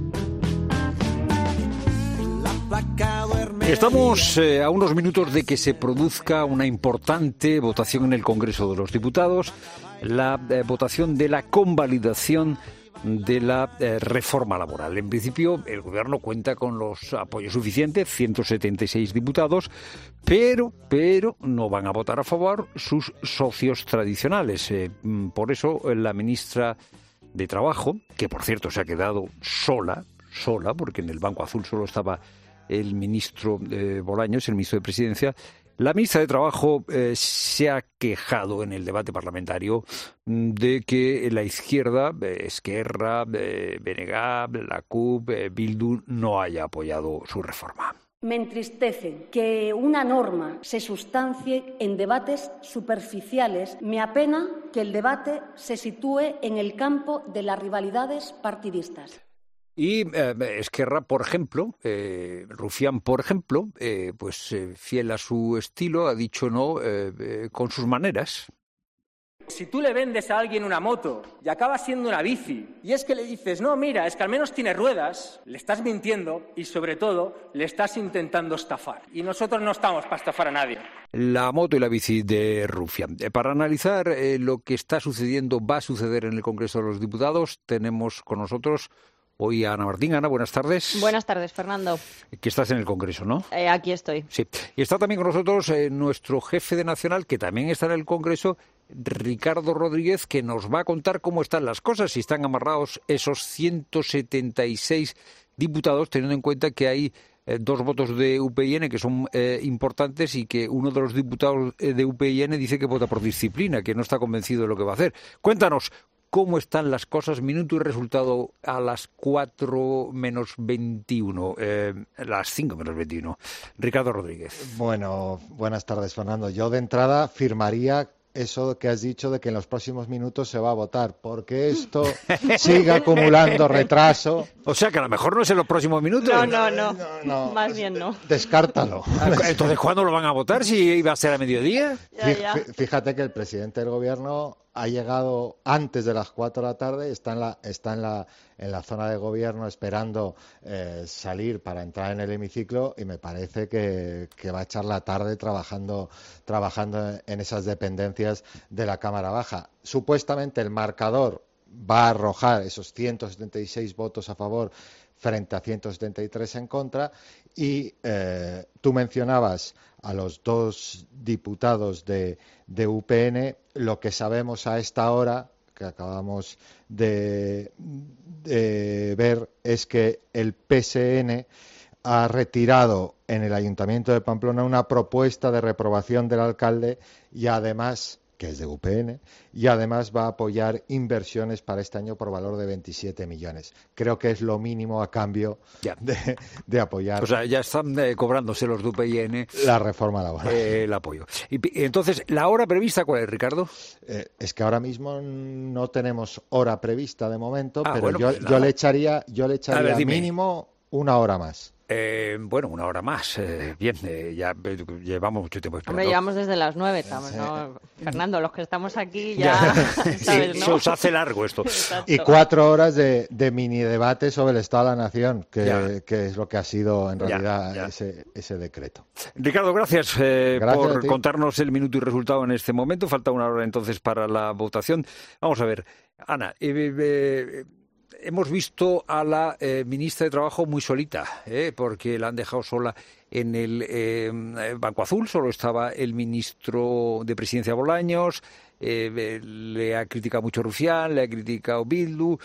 Estamos a unos minutos de que se produzca una importante votación en el Congreso de los Diputados, la votación de la convalidación de la reforma laboral. En principio, el Gobierno cuenta con los apoyos suficientes, 176 diputados, pero no van a votar a favor sus socios tradicionales. Por eso, la ministra de Trabajo, que por cierto se ha quedado sola, porque en el Banco Azul solo estaba el ministro Bolaños, el ministro de Presidencia. La ministra de Trabajo se ha quejado en el debate parlamentario de que la izquierda, Esquerra, BNG, la CUP, Bildu, no haya apoyado su reforma. Me entristece que una norma se sustancie en debates superficiales. Me apena que el debate se sitúe en el campo de las rivalidades partidistas. Y Esquerra, por ejemplo, Rufián, por ejemplo, fiel a su estilo, ha dicho no con sus maneras. Si tú le vendes a alguien una moto y acaba siendo una bici, y es que le dices, no, mira, es que al menos tiene ruedas, le estás mintiendo y, sobre todo, le estás intentando estafar. Y nosotros no estamos para estafar a nadie. La moto y la bici de Rufián. Para analizar lo que está sucediendo, va a suceder en el Congreso de los Diputados, tenemos con nosotros hoy a Ana Martín. Ana, buenas tardes. Buenas tardes, Fernando. Que estás en el Congreso, ¿no? Aquí estoy. Sí. Y está también con nosotros nuestro jefe de Nacional, que también está en el Congreso, Ricardo Rodríguez, que nos va a contar cómo están las cosas, si están amarrados esos 176 diputados, teniendo en cuenta que hay 2 votos de UPyN que son importantes y que uno de los diputados de UPyN dice que vota por disciplina, que no está convencido de lo que va a hacer. Cuéntanos, ¿cómo están las cosas? Minuto y resultado a las 4 menos 21, las 5 menos 21. Ricardo Rodríguez. Bueno, buenas tardes, Fernando. Yo de entrada firmaría eso que has dicho de que en los próximos minutos se va a votar, porque esto sigue acumulando retraso. O sea, que a lo mejor no es en los próximos minutos. No. Más bien no. Descártalo. Entonces, ¿cuándo lo van a votar? ¿Si iba a ser a mediodía? Fíjate que el presidente del Gobierno ha llegado antes de las 4 de la tarde, está en la zona de gobierno esperando salir para entrar en el hemiciclo, y me parece que va a echar la tarde trabajando en esas dependencias de la Cámara Baja. Supuestamente el marcador va a arrojar esos 176 votos a favor frente a 173 en contra. Y tú mencionabas a los 2 diputados de UPN. Lo que sabemos a esta hora, que acabamos de ver, es que el PSN ha retirado en el Ayuntamiento de Pamplona una propuesta de reprobación del alcalde y además, que es de UPN, y además va a apoyar inversiones para este año por valor de 27 millones. Creo que es lo mínimo a cambio de apoyar. O sea, ya están cobrándose los de UPN la reforma laboral. El apoyo. Y entonces, ¿la hora prevista cuál es, Ricardo? Es que ahora mismo no tenemos hora prevista de momento, pero bueno, yo le echaría ver, mínimo una hora más. Bueno, una hora más. Bien, ya llevamos mucho tiempo esperando. Hombre, llevamos desde las 9, estamos, ¿no? Fernando, los que estamos aquí ya... ¿sabes, no? Se os hace largo esto. Exacto. Y 4 horas de mini debate sobre el Estado de la Nación, que es lo que ha sido en realidad ese decreto. Ricardo, gracias por contarnos el minuto y resultado en este momento. Falta una hora entonces para la votación. Vamos a ver, Ana, hemos visto a la ministra de Trabajo muy solita, porque la han dejado sola en el Banco Azul. Solo estaba el ministro de Presidencia Bolaños. Le ha criticado mucho Rufián, le ha criticado Bildu.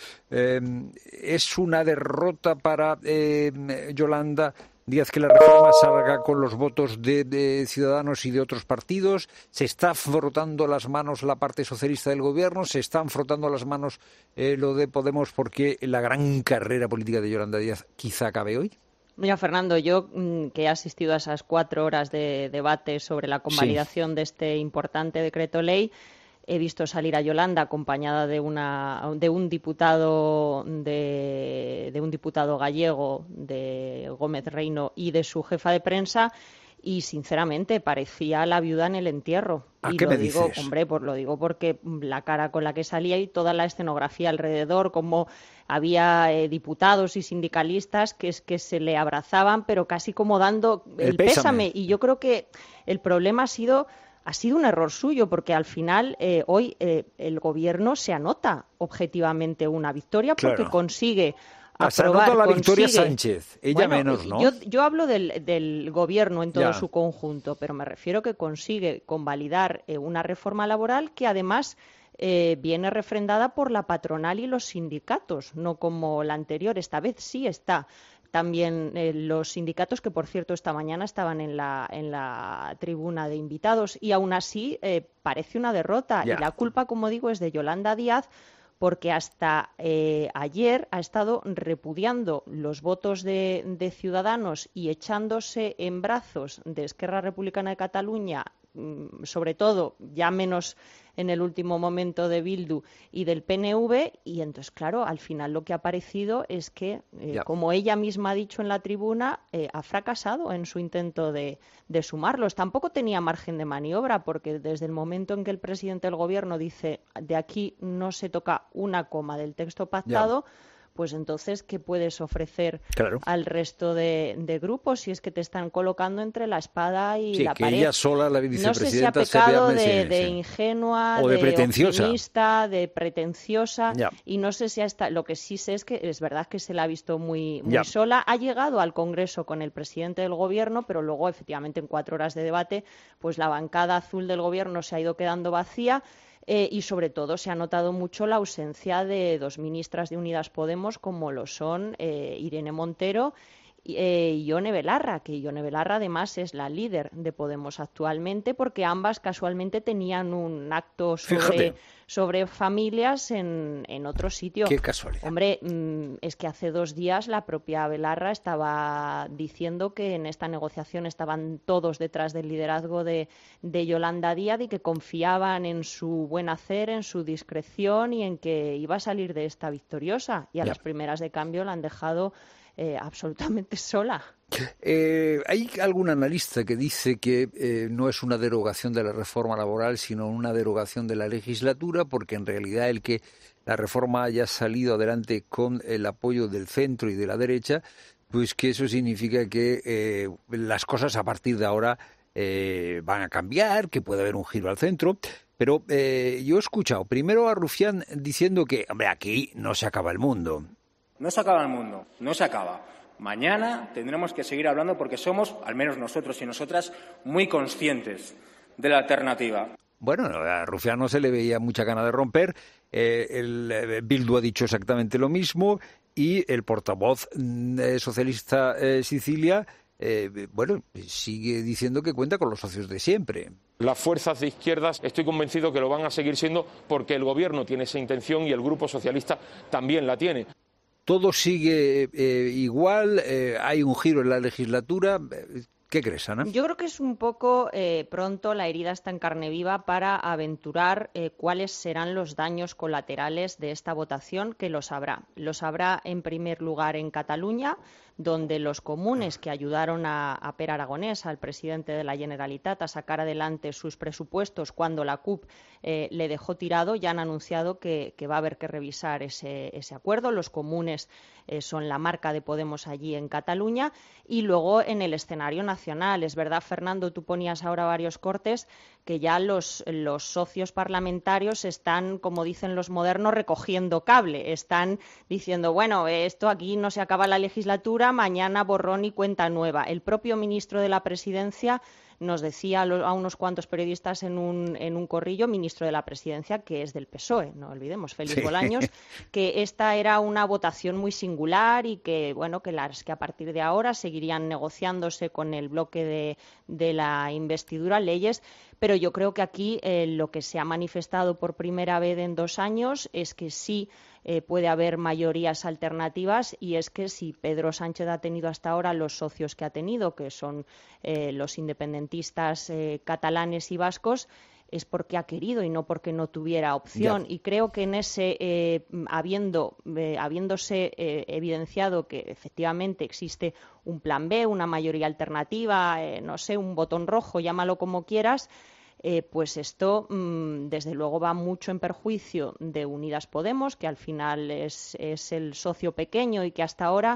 Es una derrota para Yolanda Díaz que la reforma salga con los votos de Ciudadanos y de otros partidos. Se está frotando las manos la parte socialista del gobierno, se están frotando las manos lo de Podemos, porque la gran carrera política de Yolanda Díaz quizá acabe hoy. Mira, Fernando, yo que he asistido a esas 4 horas de debate sobre la convalidación de este importante decreto ley, he visto salir a Yolanda acompañada de un diputado gallego, de Gómez Reino, y de su jefa de prensa, y sinceramente parecía la viuda en el entierro. ¿A y qué lo me digo, dices? hombre, pues lo digo porque la cara con la que salía y toda la escenografía alrededor, como había diputados y sindicalistas que se le abrazaban, pero casi como dando el pésame. Y yo creo que el problema ha sido un error suyo, porque al final hoy el gobierno se anota objetivamente una victoria, porque consigue se anota la victoria Sánchez, ella menos, ¿no? Yo hablo del gobierno en todo su conjunto, pero me refiero que consigue convalidar una reforma laboral que además viene refrendada por la patronal y los sindicatos, no como la anterior. Esta vez sí está también los sindicatos, que por cierto esta mañana estaban en la tribuna de invitados, y aún así parece una derrota. Y la culpa, como digo, es de Yolanda Díaz, porque hasta ayer ha estado repudiando los votos de Ciudadanos y echándose en brazos de Esquerra Republicana de Cataluña, sobre todo, ya menos en el último momento, de Bildu y del PNV. Y entonces, claro, al final lo que ha parecido es que, como ella misma ha dicho en la tribuna, ha fracasado en su intento de sumarlos. Tampoco tenía margen de maniobra, porque desde el momento en que el presidente del gobierno dice de aquí no se toca una coma del texto pactado, pues entonces, ¿qué puedes ofrecer al resto de grupos si es que te están colocando entre la espada y la pared? Ella sola, la vicepresidenta, no sé si ha pecado de ingenua, o de pretenciosa, optimista, de pretenciosa, y no sé si lo que sí sé es que es verdad que se la ha visto muy sola. Ha llegado al Congreso con el presidente del gobierno, pero luego, efectivamente, en 4 horas de debate, pues la bancada azul del gobierno se ha ido quedando vacía. Y sobre todo se ha notado mucho la ausencia de 2 ministras de Unidas Podemos, como lo son Irene Montero y Ione Belarra, que Ione Belarra además es la líder de Podemos actualmente, porque ambas casualmente tenían un acto sobre familias en otro sitio. Qué casualidad. Hombre, es que hace 2 días la propia Belarra estaba diciendo que en esta negociación estaban todos detrás del liderazgo de Yolanda Díaz y que confiaban en su buen hacer, en su discreción y en que iba a salir de esta victoriosa. Y a las primeras de cambio la han dejado absolutamente sola. Hay algún analista que dice que no es una derogación de la reforma laboral, sino una derogación de la legislatura, porque en realidad el que la reforma haya salido adelante con el apoyo del centro y de la derecha, pues que eso significa que las cosas a partir de ahora van a cambiar, que puede haber un giro al centro. Pero yo he escuchado primero a Rufián diciendo que, hombre, aquí no se acaba el mundo. No se acaba el mundo, no se acaba. Mañana tendremos que seguir hablando porque somos, al menos nosotros y nosotras, muy conscientes de la alternativa. Bueno, a Rufián no se le veía mucha gana de romper. El Bildu ha dicho exactamente lo mismo y el portavoz socialista Sicilia, sigue diciendo que cuenta con los socios de siempre. Las fuerzas de izquierdas estoy convencido que lo van a seguir siendo porque el Gobierno tiene esa intención y el Grupo Socialista también la tiene. Todo sigue igual, hay un giro en la legislatura. ¿Qué crees, Ana? Yo creo que es un poco pronto, la herida está en carne viva para aventurar cuáles serán los daños colaterales de esta votación, que los habrá. Los habrá en primer lugar en Cataluña, donde los comunes que ayudaron a Per Aragonés, al presidente de la Generalitat, a sacar adelante sus presupuestos cuando la CUP le dejó tirado, ya han anunciado que va a haber que revisar ese acuerdo. Los comunes son la marca de Podemos allí en Cataluña. Y luego en el escenario nacional, es verdad, Fernando, tú ponías ahora varios cortes, que ya los socios parlamentarios están, como dicen los modernos, recogiendo cable. Están diciendo, bueno, esto aquí no se acaba la legislatura, mañana borrón y cuenta nueva. El propio ministro de la Presidencia nos decía a unos cuantos periodistas en un corrillo, ministro de la Presidencia, que es del PSOE, no olvidemos, Félix Bolaños, que esta era una votación muy singular y que, bueno, que a partir de ahora seguirían negociándose con el bloque de la investidura leyes. Pero yo creo que aquí lo que se ha manifestado por primera vez en 2 años es que sí puede haber mayorías alternativas, y es que si Pedro Sánchez ha tenido hasta ahora los socios que ha tenido, que son los independentistas catalanes y vascos, es porque ha querido y no porque no tuviera opción. Y creo que en ese, habiéndose evidenciado que efectivamente existe un plan B, una mayoría alternativa, no sé, un botón rojo, llámalo como quieras, pues esto desde luego va mucho en perjuicio de Unidas Podemos, que al final es el socio pequeño y que hasta ahora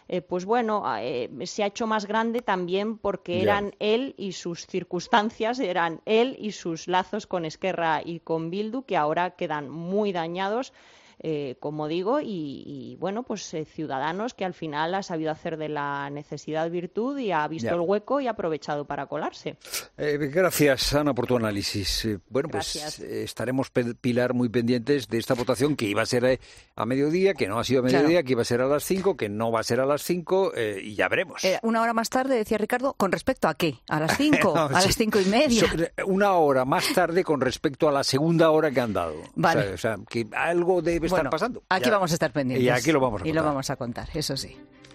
se ha hecho más grande también porque eran él y sus circunstancias, eran él y sus lazos con Esquerra y con Bildu, que ahora quedan muy dañados, como digo, y Ciudadanos, que al final ha sabido hacer de la necesidad virtud y ha visto el hueco y ha aprovechado para colarse. Gracias, Ana, por tu análisis. Gracias. Pues estaremos, Pilar, muy pendientes de esta votación que iba a ser a mediodía, que no ha sido a mediodía, que iba a ser a las 5, que no va a ser a las 5, y ya veremos. Una hora más tarde, decía Ricardo, ¿con respecto a qué? ¿A las 5? ¿A las 5:30? Una hora más tarde con respecto a la segunda hora que han dado. Vale. O sea, que algo debe estar pasando. Aquí vamos a estar pendientes. Y aquí lo vamos a contar. Y lo vamos a contar, eso sí.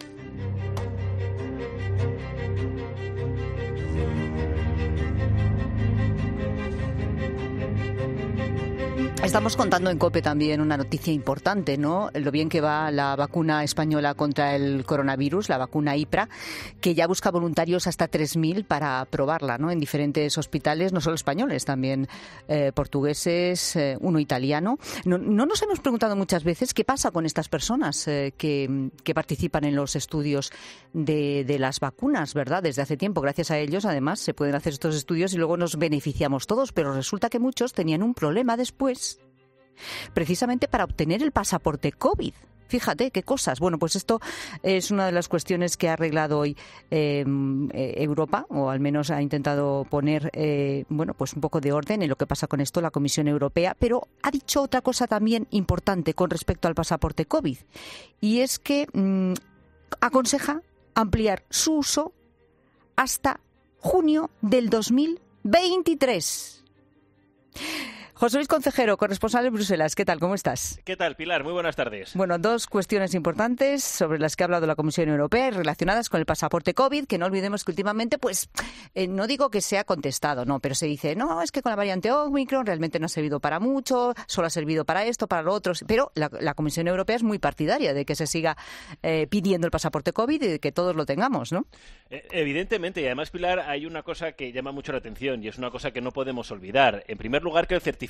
Estamos contando en COPE también una noticia importante, ¿no? Lo bien que va la vacuna española contra el coronavirus, la vacuna IPRA, que ya busca voluntarios hasta 3.000 para probarla, ¿no? En diferentes hospitales, no solo españoles, también portugueses, uno italiano. No nos hemos preguntado muchas veces qué pasa con estas personas que participan en los estudios de las vacunas, ¿verdad? Desde hace tiempo, gracias a ellos, además, se pueden hacer estos estudios y luego nos beneficiamos todos, pero resulta que muchos tenían un problema después, precisamente para obtener el pasaporte COVID. Fíjate qué cosas. Bueno, pues esto es una de las cuestiones que ha arreglado hoy Europa, o al menos ha intentado poner pues un poco de orden en lo que pasa con esto la Comisión Europea, pero ha dicho otra cosa también importante con respecto al pasaporte COVID, y es que aconseja ampliar su uso hasta junio del 2023. José Luis Concejero, corresponsal en Bruselas. ¿Qué tal? ¿Cómo estás? ¿Qué tal, Pilar? Muy buenas tardes. Bueno, 2 cuestiones importantes sobre las que ha hablado la Comisión Europea relacionadas con el pasaporte COVID, que no olvidemos que últimamente, no digo que sea contestado, no, pero se dice, no, es que con la variante Omicron realmente no ha servido para mucho, solo ha servido para esto, para lo otro, pero la Comisión Europea es muy partidaria de que se siga pidiendo el pasaporte COVID y de que todos lo tengamos, ¿no? Evidentemente, y además, Pilar, hay una cosa que llama mucho la atención y es una cosa que no podemos olvidar. En primer lugar, que el certificado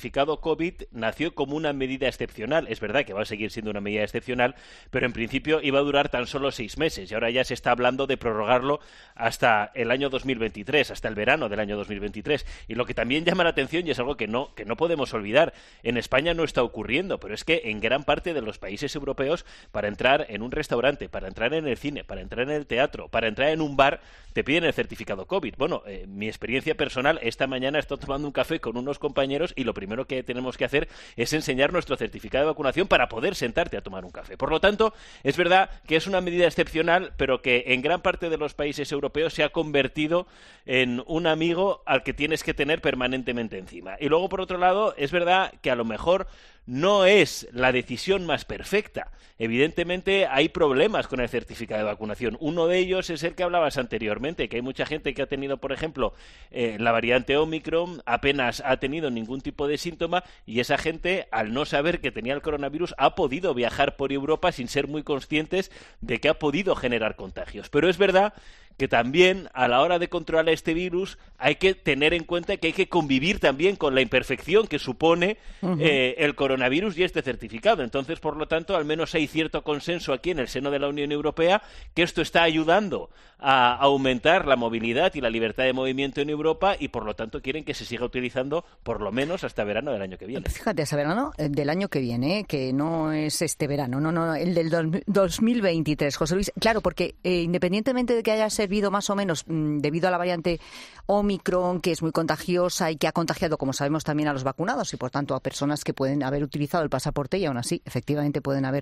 certificado COVID nació como una medida excepcional. Es verdad que va a seguir siendo una medida excepcional, pero en principio iba a durar tan solo 6 meses y ahora ya se está hablando de prorrogarlo hasta el año 2023, hasta el verano del año 2023. Y lo que también llama la atención, y es algo que no podemos olvidar, en España no está ocurriendo, pero es que en gran parte de los países europeos, para entrar en un restaurante, para entrar en el cine, para entrar en el teatro, para entrar en un bar, te piden el certificado COVID. Bueno, mi experiencia personal, esta mañana he estado tomando un café con unos compañeros y lo primero que tenemos que hacer es enseñar nuestro certificado de vacunación para poder sentarte a tomar un café. Por lo tanto, es verdad que es una medida excepcional, pero que en gran parte de los países europeos se ha convertido en un amigo al que tienes que tener permanentemente encima. Y luego, por otro lado, es verdad que a lo mejor no es la decisión más perfecta. Evidentemente hay problemas con el certificado de vacunación. Uno de ellos es el que hablabas anteriormente, que hay mucha gente que ha tenido, por ejemplo, la variante Omicron, apenas ha tenido ningún tipo de síntoma, y esa gente, al no saber que tenía el coronavirus, ha podido viajar por Europa sin ser muy conscientes de que ha podido generar contagios. Pero es verdad que también a la hora de controlar este virus hay que tener en cuenta que hay que convivir también con la imperfección que supone el coronavirus y este certificado. Entonces, por lo tanto, al menos hay cierto consenso aquí en el seno de la Unión Europea que esto está ayudando a aumentar la movilidad y la libertad de movimiento en Europa y, por lo tanto, quieren que se siga utilizando por lo menos hasta verano del año que viene. Fíjate, hasta verano del año que viene, que no es este verano, no, el del 2023, José Luis. Claro, porque independientemente de que haya servido más o menos debido a la variante Omicron, que es muy contagiosa y que ha contagiado, como sabemos, también a los vacunados y, por tanto, a personas que pueden haber utilizado el pasaporte y aún así, efectivamente, pueden haber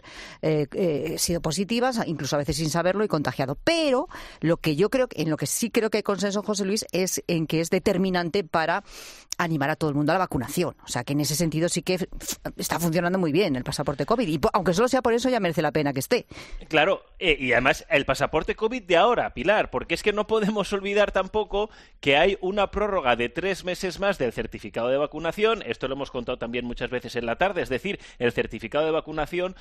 sido positivas, incluso a veces sin saberlo, y contagiado. Pero lo que yo creo, en lo que sí creo que hay consenso, José Luis, es en que es determinante para animar a todo el mundo a la vacunación. O sea, que en ese sentido sí que está funcionando muy bien el pasaporte COVID. Y aunque solo sea por eso, ya merece la pena que esté. Claro, y además el pasaporte COVID de ahora, Pilar, porque es que no podemos olvidar tampoco que hay una prórroga de 3 meses más del certificado de vacunación. Esto lo hemos contado también muchas veces en la tarde. Es decir, el certificado de vacunación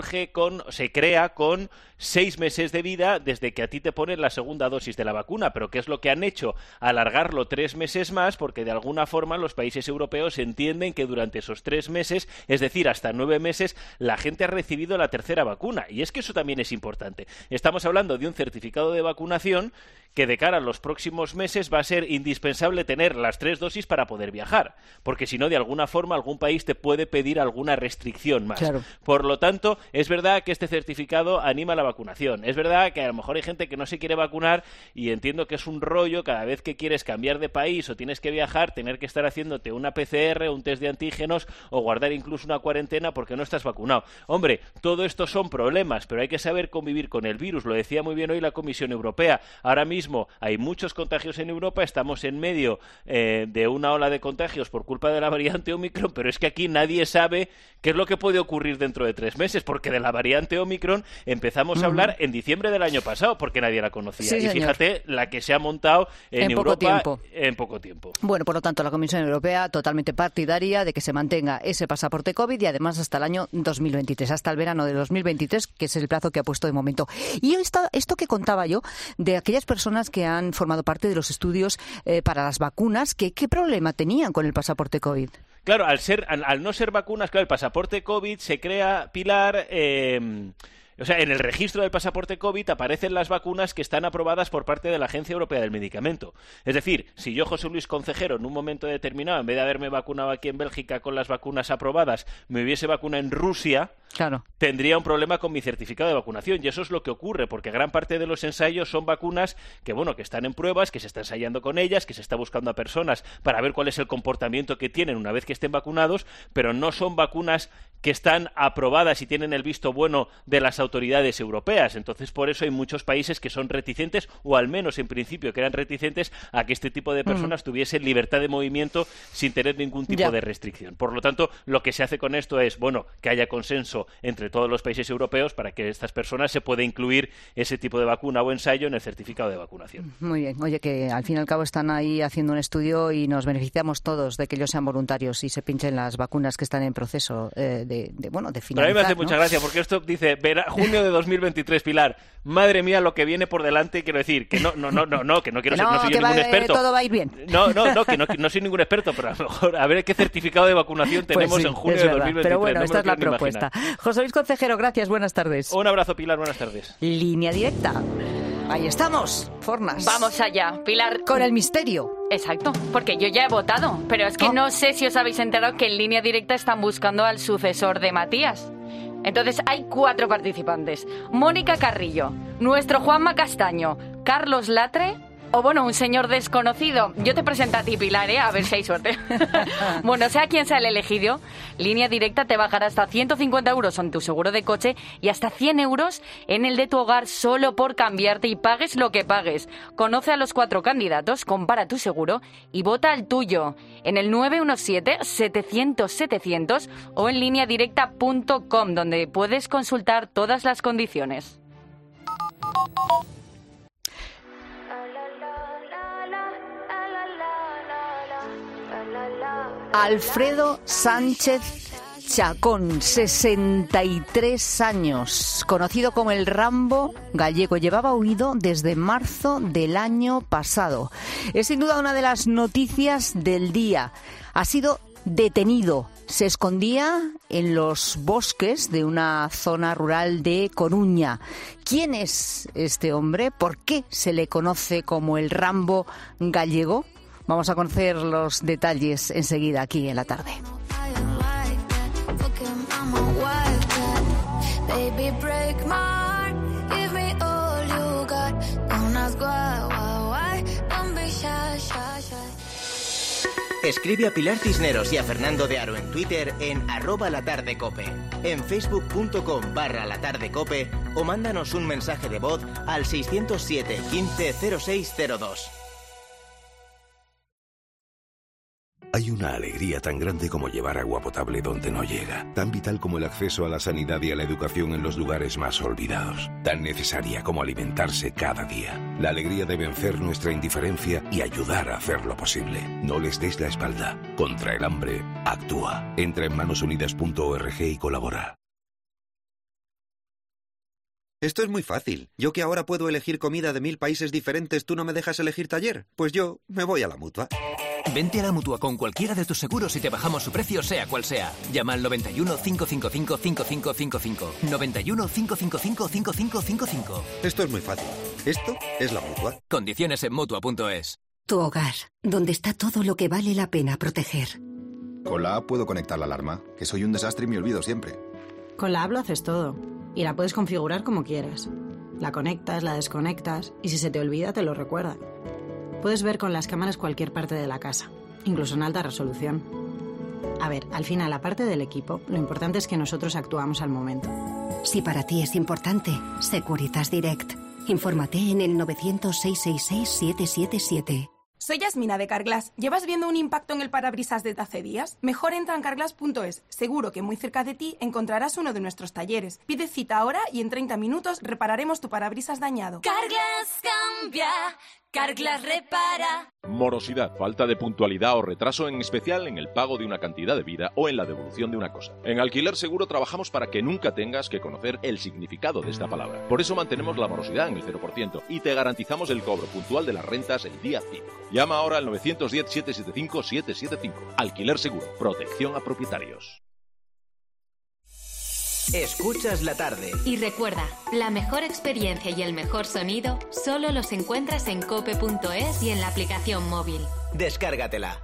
se crea con 6 meses de vida desde que a ti te ponen la segunda dosis de la vacuna. Pero ¿qué es lo que han hecho? Alargarlo 3 meses más, porque de alguna forma los países europeos entienden que durante esos 3 meses, es decir, hasta 9 meses, la gente ha recibido la tercera vacuna. Y es que eso también es importante. Estamos hablando de un certificado de vacunación que de cara a los próximos meses va a ser indispensable tener las 3 dosis para poder viajar, porque si no, de alguna forma, algún país te puede pedir alguna restricción más. Claro. Por lo tanto, es verdad que este certificado anima la vacunación. Es verdad que a lo mejor hay gente que no se quiere vacunar y entiendo que es un rollo cada vez que quieres cambiar de país o tienes que viajar, tener que estar haciéndote una PCR, un test de antígenos o guardar incluso una cuarentena porque no estás vacunado. Hombre, todo esto son problemas, pero hay que saber convivir con el virus. Lo decía muy bien hoy la Comisión Europea. Ahora mismo hay muchos contagios en Europa, estamos en medio de una ola de contagios por culpa de la variante Omicron, pero es que aquí nadie sabe qué es lo que puede ocurrir dentro de 3 meses, porque de la variante Omicron empezamos a hablar en diciembre del año pasado, porque nadie la conocía. Sí, y fíjate la que se ha montado en Europa en poco tiempo. Bueno, por lo tanto, la Comisión Europea totalmente partidaria de que se mantenga ese pasaporte COVID y además hasta el año 2023, hasta el verano de 2023, que es el plazo que ha puesto de momento. Y esto que contaba yo de aquellas personas que han formado parte de los estudios para las vacunas, ¿qué problema tenían con el pasaporte COVID? Claro, al no ser vacunas, claro, el pasaporte COVID se crea, Pilar, o sea, en el registro del pasaporte COVID aparecen las vacunas que están aprobadas por parte de la Agencia Europea del Medicamento. Es decir, si yo, José Luis Concejero, en un momento determinado, en vez de haberme vacunado aquí en Bélgica con las vacunas aprobadas, me hubiese vacunado en Rusia, claro, tendría un problema con mi certificado de vacunación. Y eso es lo que ocurre, porque gran parte de los ensayos son vacunas que están en pruebas, que se está ensayando con ellas, que se está buscando a personas para ver cuál es el comportamiento que tienen una vez que estén vacunados, pero no son vacunas que están aprobadas y tienen el visto bueno de las autoridades europeas. Entonces, por eso hay muchos países que son reticentes, o al menos en principio que eran reticentes, a que este tipo de personas tuviesen libertad de movimiento sin tener ningún tipo de restricción. Por lo tanto, lo que se hace con esto es, que haya consenso consenso entre todos los países europeos para que estas personas se pueda incluir ese tipo de vacuna o ensayo en el certificado de vacunación. Muy bien. Oye, que al fin y al cabo están ahí haciendo un estudio y nos beneficiamos todos de que ellos sean voluntarios y se pinchen las vacunas que están en proceso de finalizar. Pero a mí me hace mucha gracia porque esto dice junio de 2023, Pilar. Madre mía, lo que viene por delante, quiero decir, que no quiero ser, no soy ningún experto. Todo va a ir bien. Que no soy ningún experto, pero a lo mejor a ver qué certificado de vacunación tenemos en junio de 2023. Pero bueno, esta es la propuesta. José Luis Concejero, gracias, buenas tardes. Un abrazo, Pilar, buenas tardes. Línea directa. Ahí estamos, Fornas. Vamos allá, Pilar. Con el misterio. Exacto, porque yo ya he votado, pero es que no sé si os habéis enterado que en Línea Directa están buscando al sucesor de Matías. Entonces hay 4 participantes. Mónica Carrillo, nuestro Juanma Castaño, Carlos Latre o, bueno, un señor desconocido. Yo te presento a ti, Pilar, a ver si hay suerte. Bueno, sea quien sea el elegido, Línea Directa te bajará hasta 150 euros en tu seguro de coche y hasta 100 euros en el de tu hogar solo por cambiarte y pagues lo que pagues. Conoce a los 4 candidatos, compara tu seguro y vota al tuyo en el 917-700-700 o en lineadirecta.com, donde puedes consultar todas las condiciones. Alfredo Sánchez Chacón, 63 años, conocido como el Rambo gallego. Llevaba huido desde marzo del año pasado. Es sin duda una de las noticias del día. Ha sido detenido. Se escondía en los bosques de una zona rural de Coruña. ¿Quién es este hombre? ¿Por qué se le conoce como el Rambo gallego? Vamos a conocer los detalles enseguida aquí en La Tarde. Escribe a Pilar Cisneros y a Fernando de Aro en Twitter en @latardecope, en facebook.com/latardecope o mándanos un mensaje de voz al 607 15 0602. Hay una alegría tan grande como llevar agua potable donde no llega, tan vital como el acceso a la sanidad y a la educación en los lugares más olvidados, tan necesaria como alimentarse cada día. La alegría de vencer nuestra indiferencia y ayudar a hacerlo posible. No les des la espalda. Contra el hambre, actúa. Entra en manosunidas.org y colabora. Esto es muy fácil. Yo que ahora puedo elegir comida de 1000 países diferentes, ¿tú no me dejas elegir taller? Pues yo me voy a la Mutua. Vente a la Mutua con cualquiera de tus seguros y te bajamos su precio sea cual sea. Llama al 91 555 5555. 91 555 5555. Esto es muy fácil. Esto es la Mutua. Condiciones en Mutua.es. Tu hogar, donde está todo lo que vale la pena proteger. Con la app puedo conectar la alarma, que soy un desastre y me olvido siempre. Con la app lo haces todo. Y la puedes configurar como quieras. La conectas, la desconectas y si se te olvida te lo recuerda. Puedes ver con las cámaras cualquier parte de la casa, incluso en alta resolución. A ver, al final, aparte del equipo, lo importante es que nosotros actuamos al momento. Si para ti es importante, Securitas Direct. Infórmate en el 900-666-777. Soy Yasmina de Carglass. ¿Llevas viendo un impacto en el parabrisas desde hace días? Mejor entra en carglass.es. Seguro que muy cerca de ti encontrarás uno de nuestros talleres. Pide cita ahora y en 30 minutos repararemos tu parabrisas dañado. Carglass cambia, Carglass repara. Morosidad, falta de puntualidad o retraso, en especial en el pago de una cantidad de vida o en la devolución de una cosa. En Alquiler Seguro trabajamos para que nunca tengas que conocer el significado de esta palabra. Por eso mantenemos la morosidad en el 0% y te garantizamos el cobro puntual de las rentas el día 5. Llama ahora al 910-775-775. Alquiler Seguro, protección a propietarios. Escuchas La Tarde. Y recuerda, la mejor experiencia y el mejor sonido solo los encuentras en cope.es y en la aplicación móvil. Descárgatela.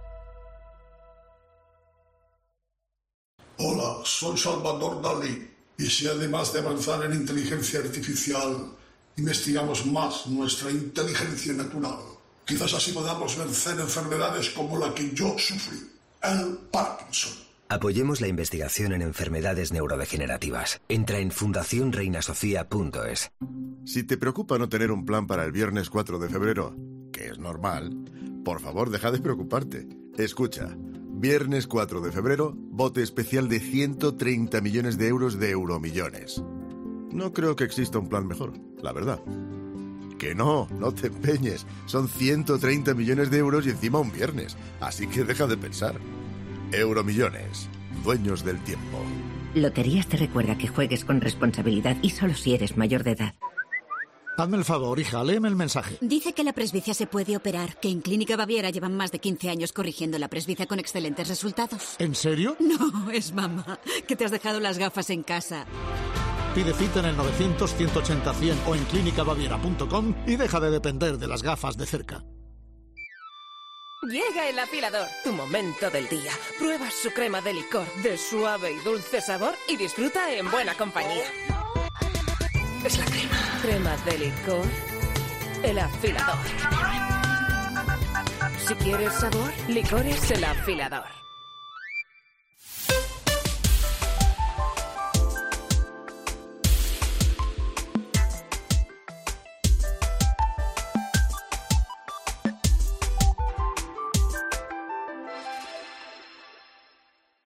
Hola, soy Salvador Dalí. Y si además de avanzar en inteligencia artificial, investigamos más nuestra inteligencia natural, quizás así podamos vencer enfermedades como la que yo sufrí, el Parkinson. Apoyemos la investigación en enfermedades neurodegenerativas. Entra en fundacionreinasofía.es. Si te preocupa no tener un plan para el viernes 4 de febrero, que es normal, por favor deja de preocuparte. Escucha, Viernes 4 de febrero, bote especial de 130 millones de euros de Euromillones. No creo que exista un plan mejor, la verdad. Que no te empeñes. Son 130 millones de euros y encima un viernes. Así que deja de pensar. Euromillones, dueños del tiempo. Loterías te recuerda que juegues con responsabilidad y solo si eres mayor de edad. Hazme el favor, hija, léeme el mensaje. Dice que la presbicia se puede operar, que en Clínica Baviera llevan más de 15 años corrigiendo la presbicia con excelentes resultados. ¿En serio? No, es mamá, que te has dejado las gafas en casa. Pide cita en el 900-180-100 o en clínicabaviera.com y deja de depender de las gafas de cerca. Llega el afilador, tu momento del día. Prueba su crema de licor de suave y dulce sabor y disfruta en buena compañía. Es la crema de licor, el afilador. Si quieres sabor, licor es el afilador.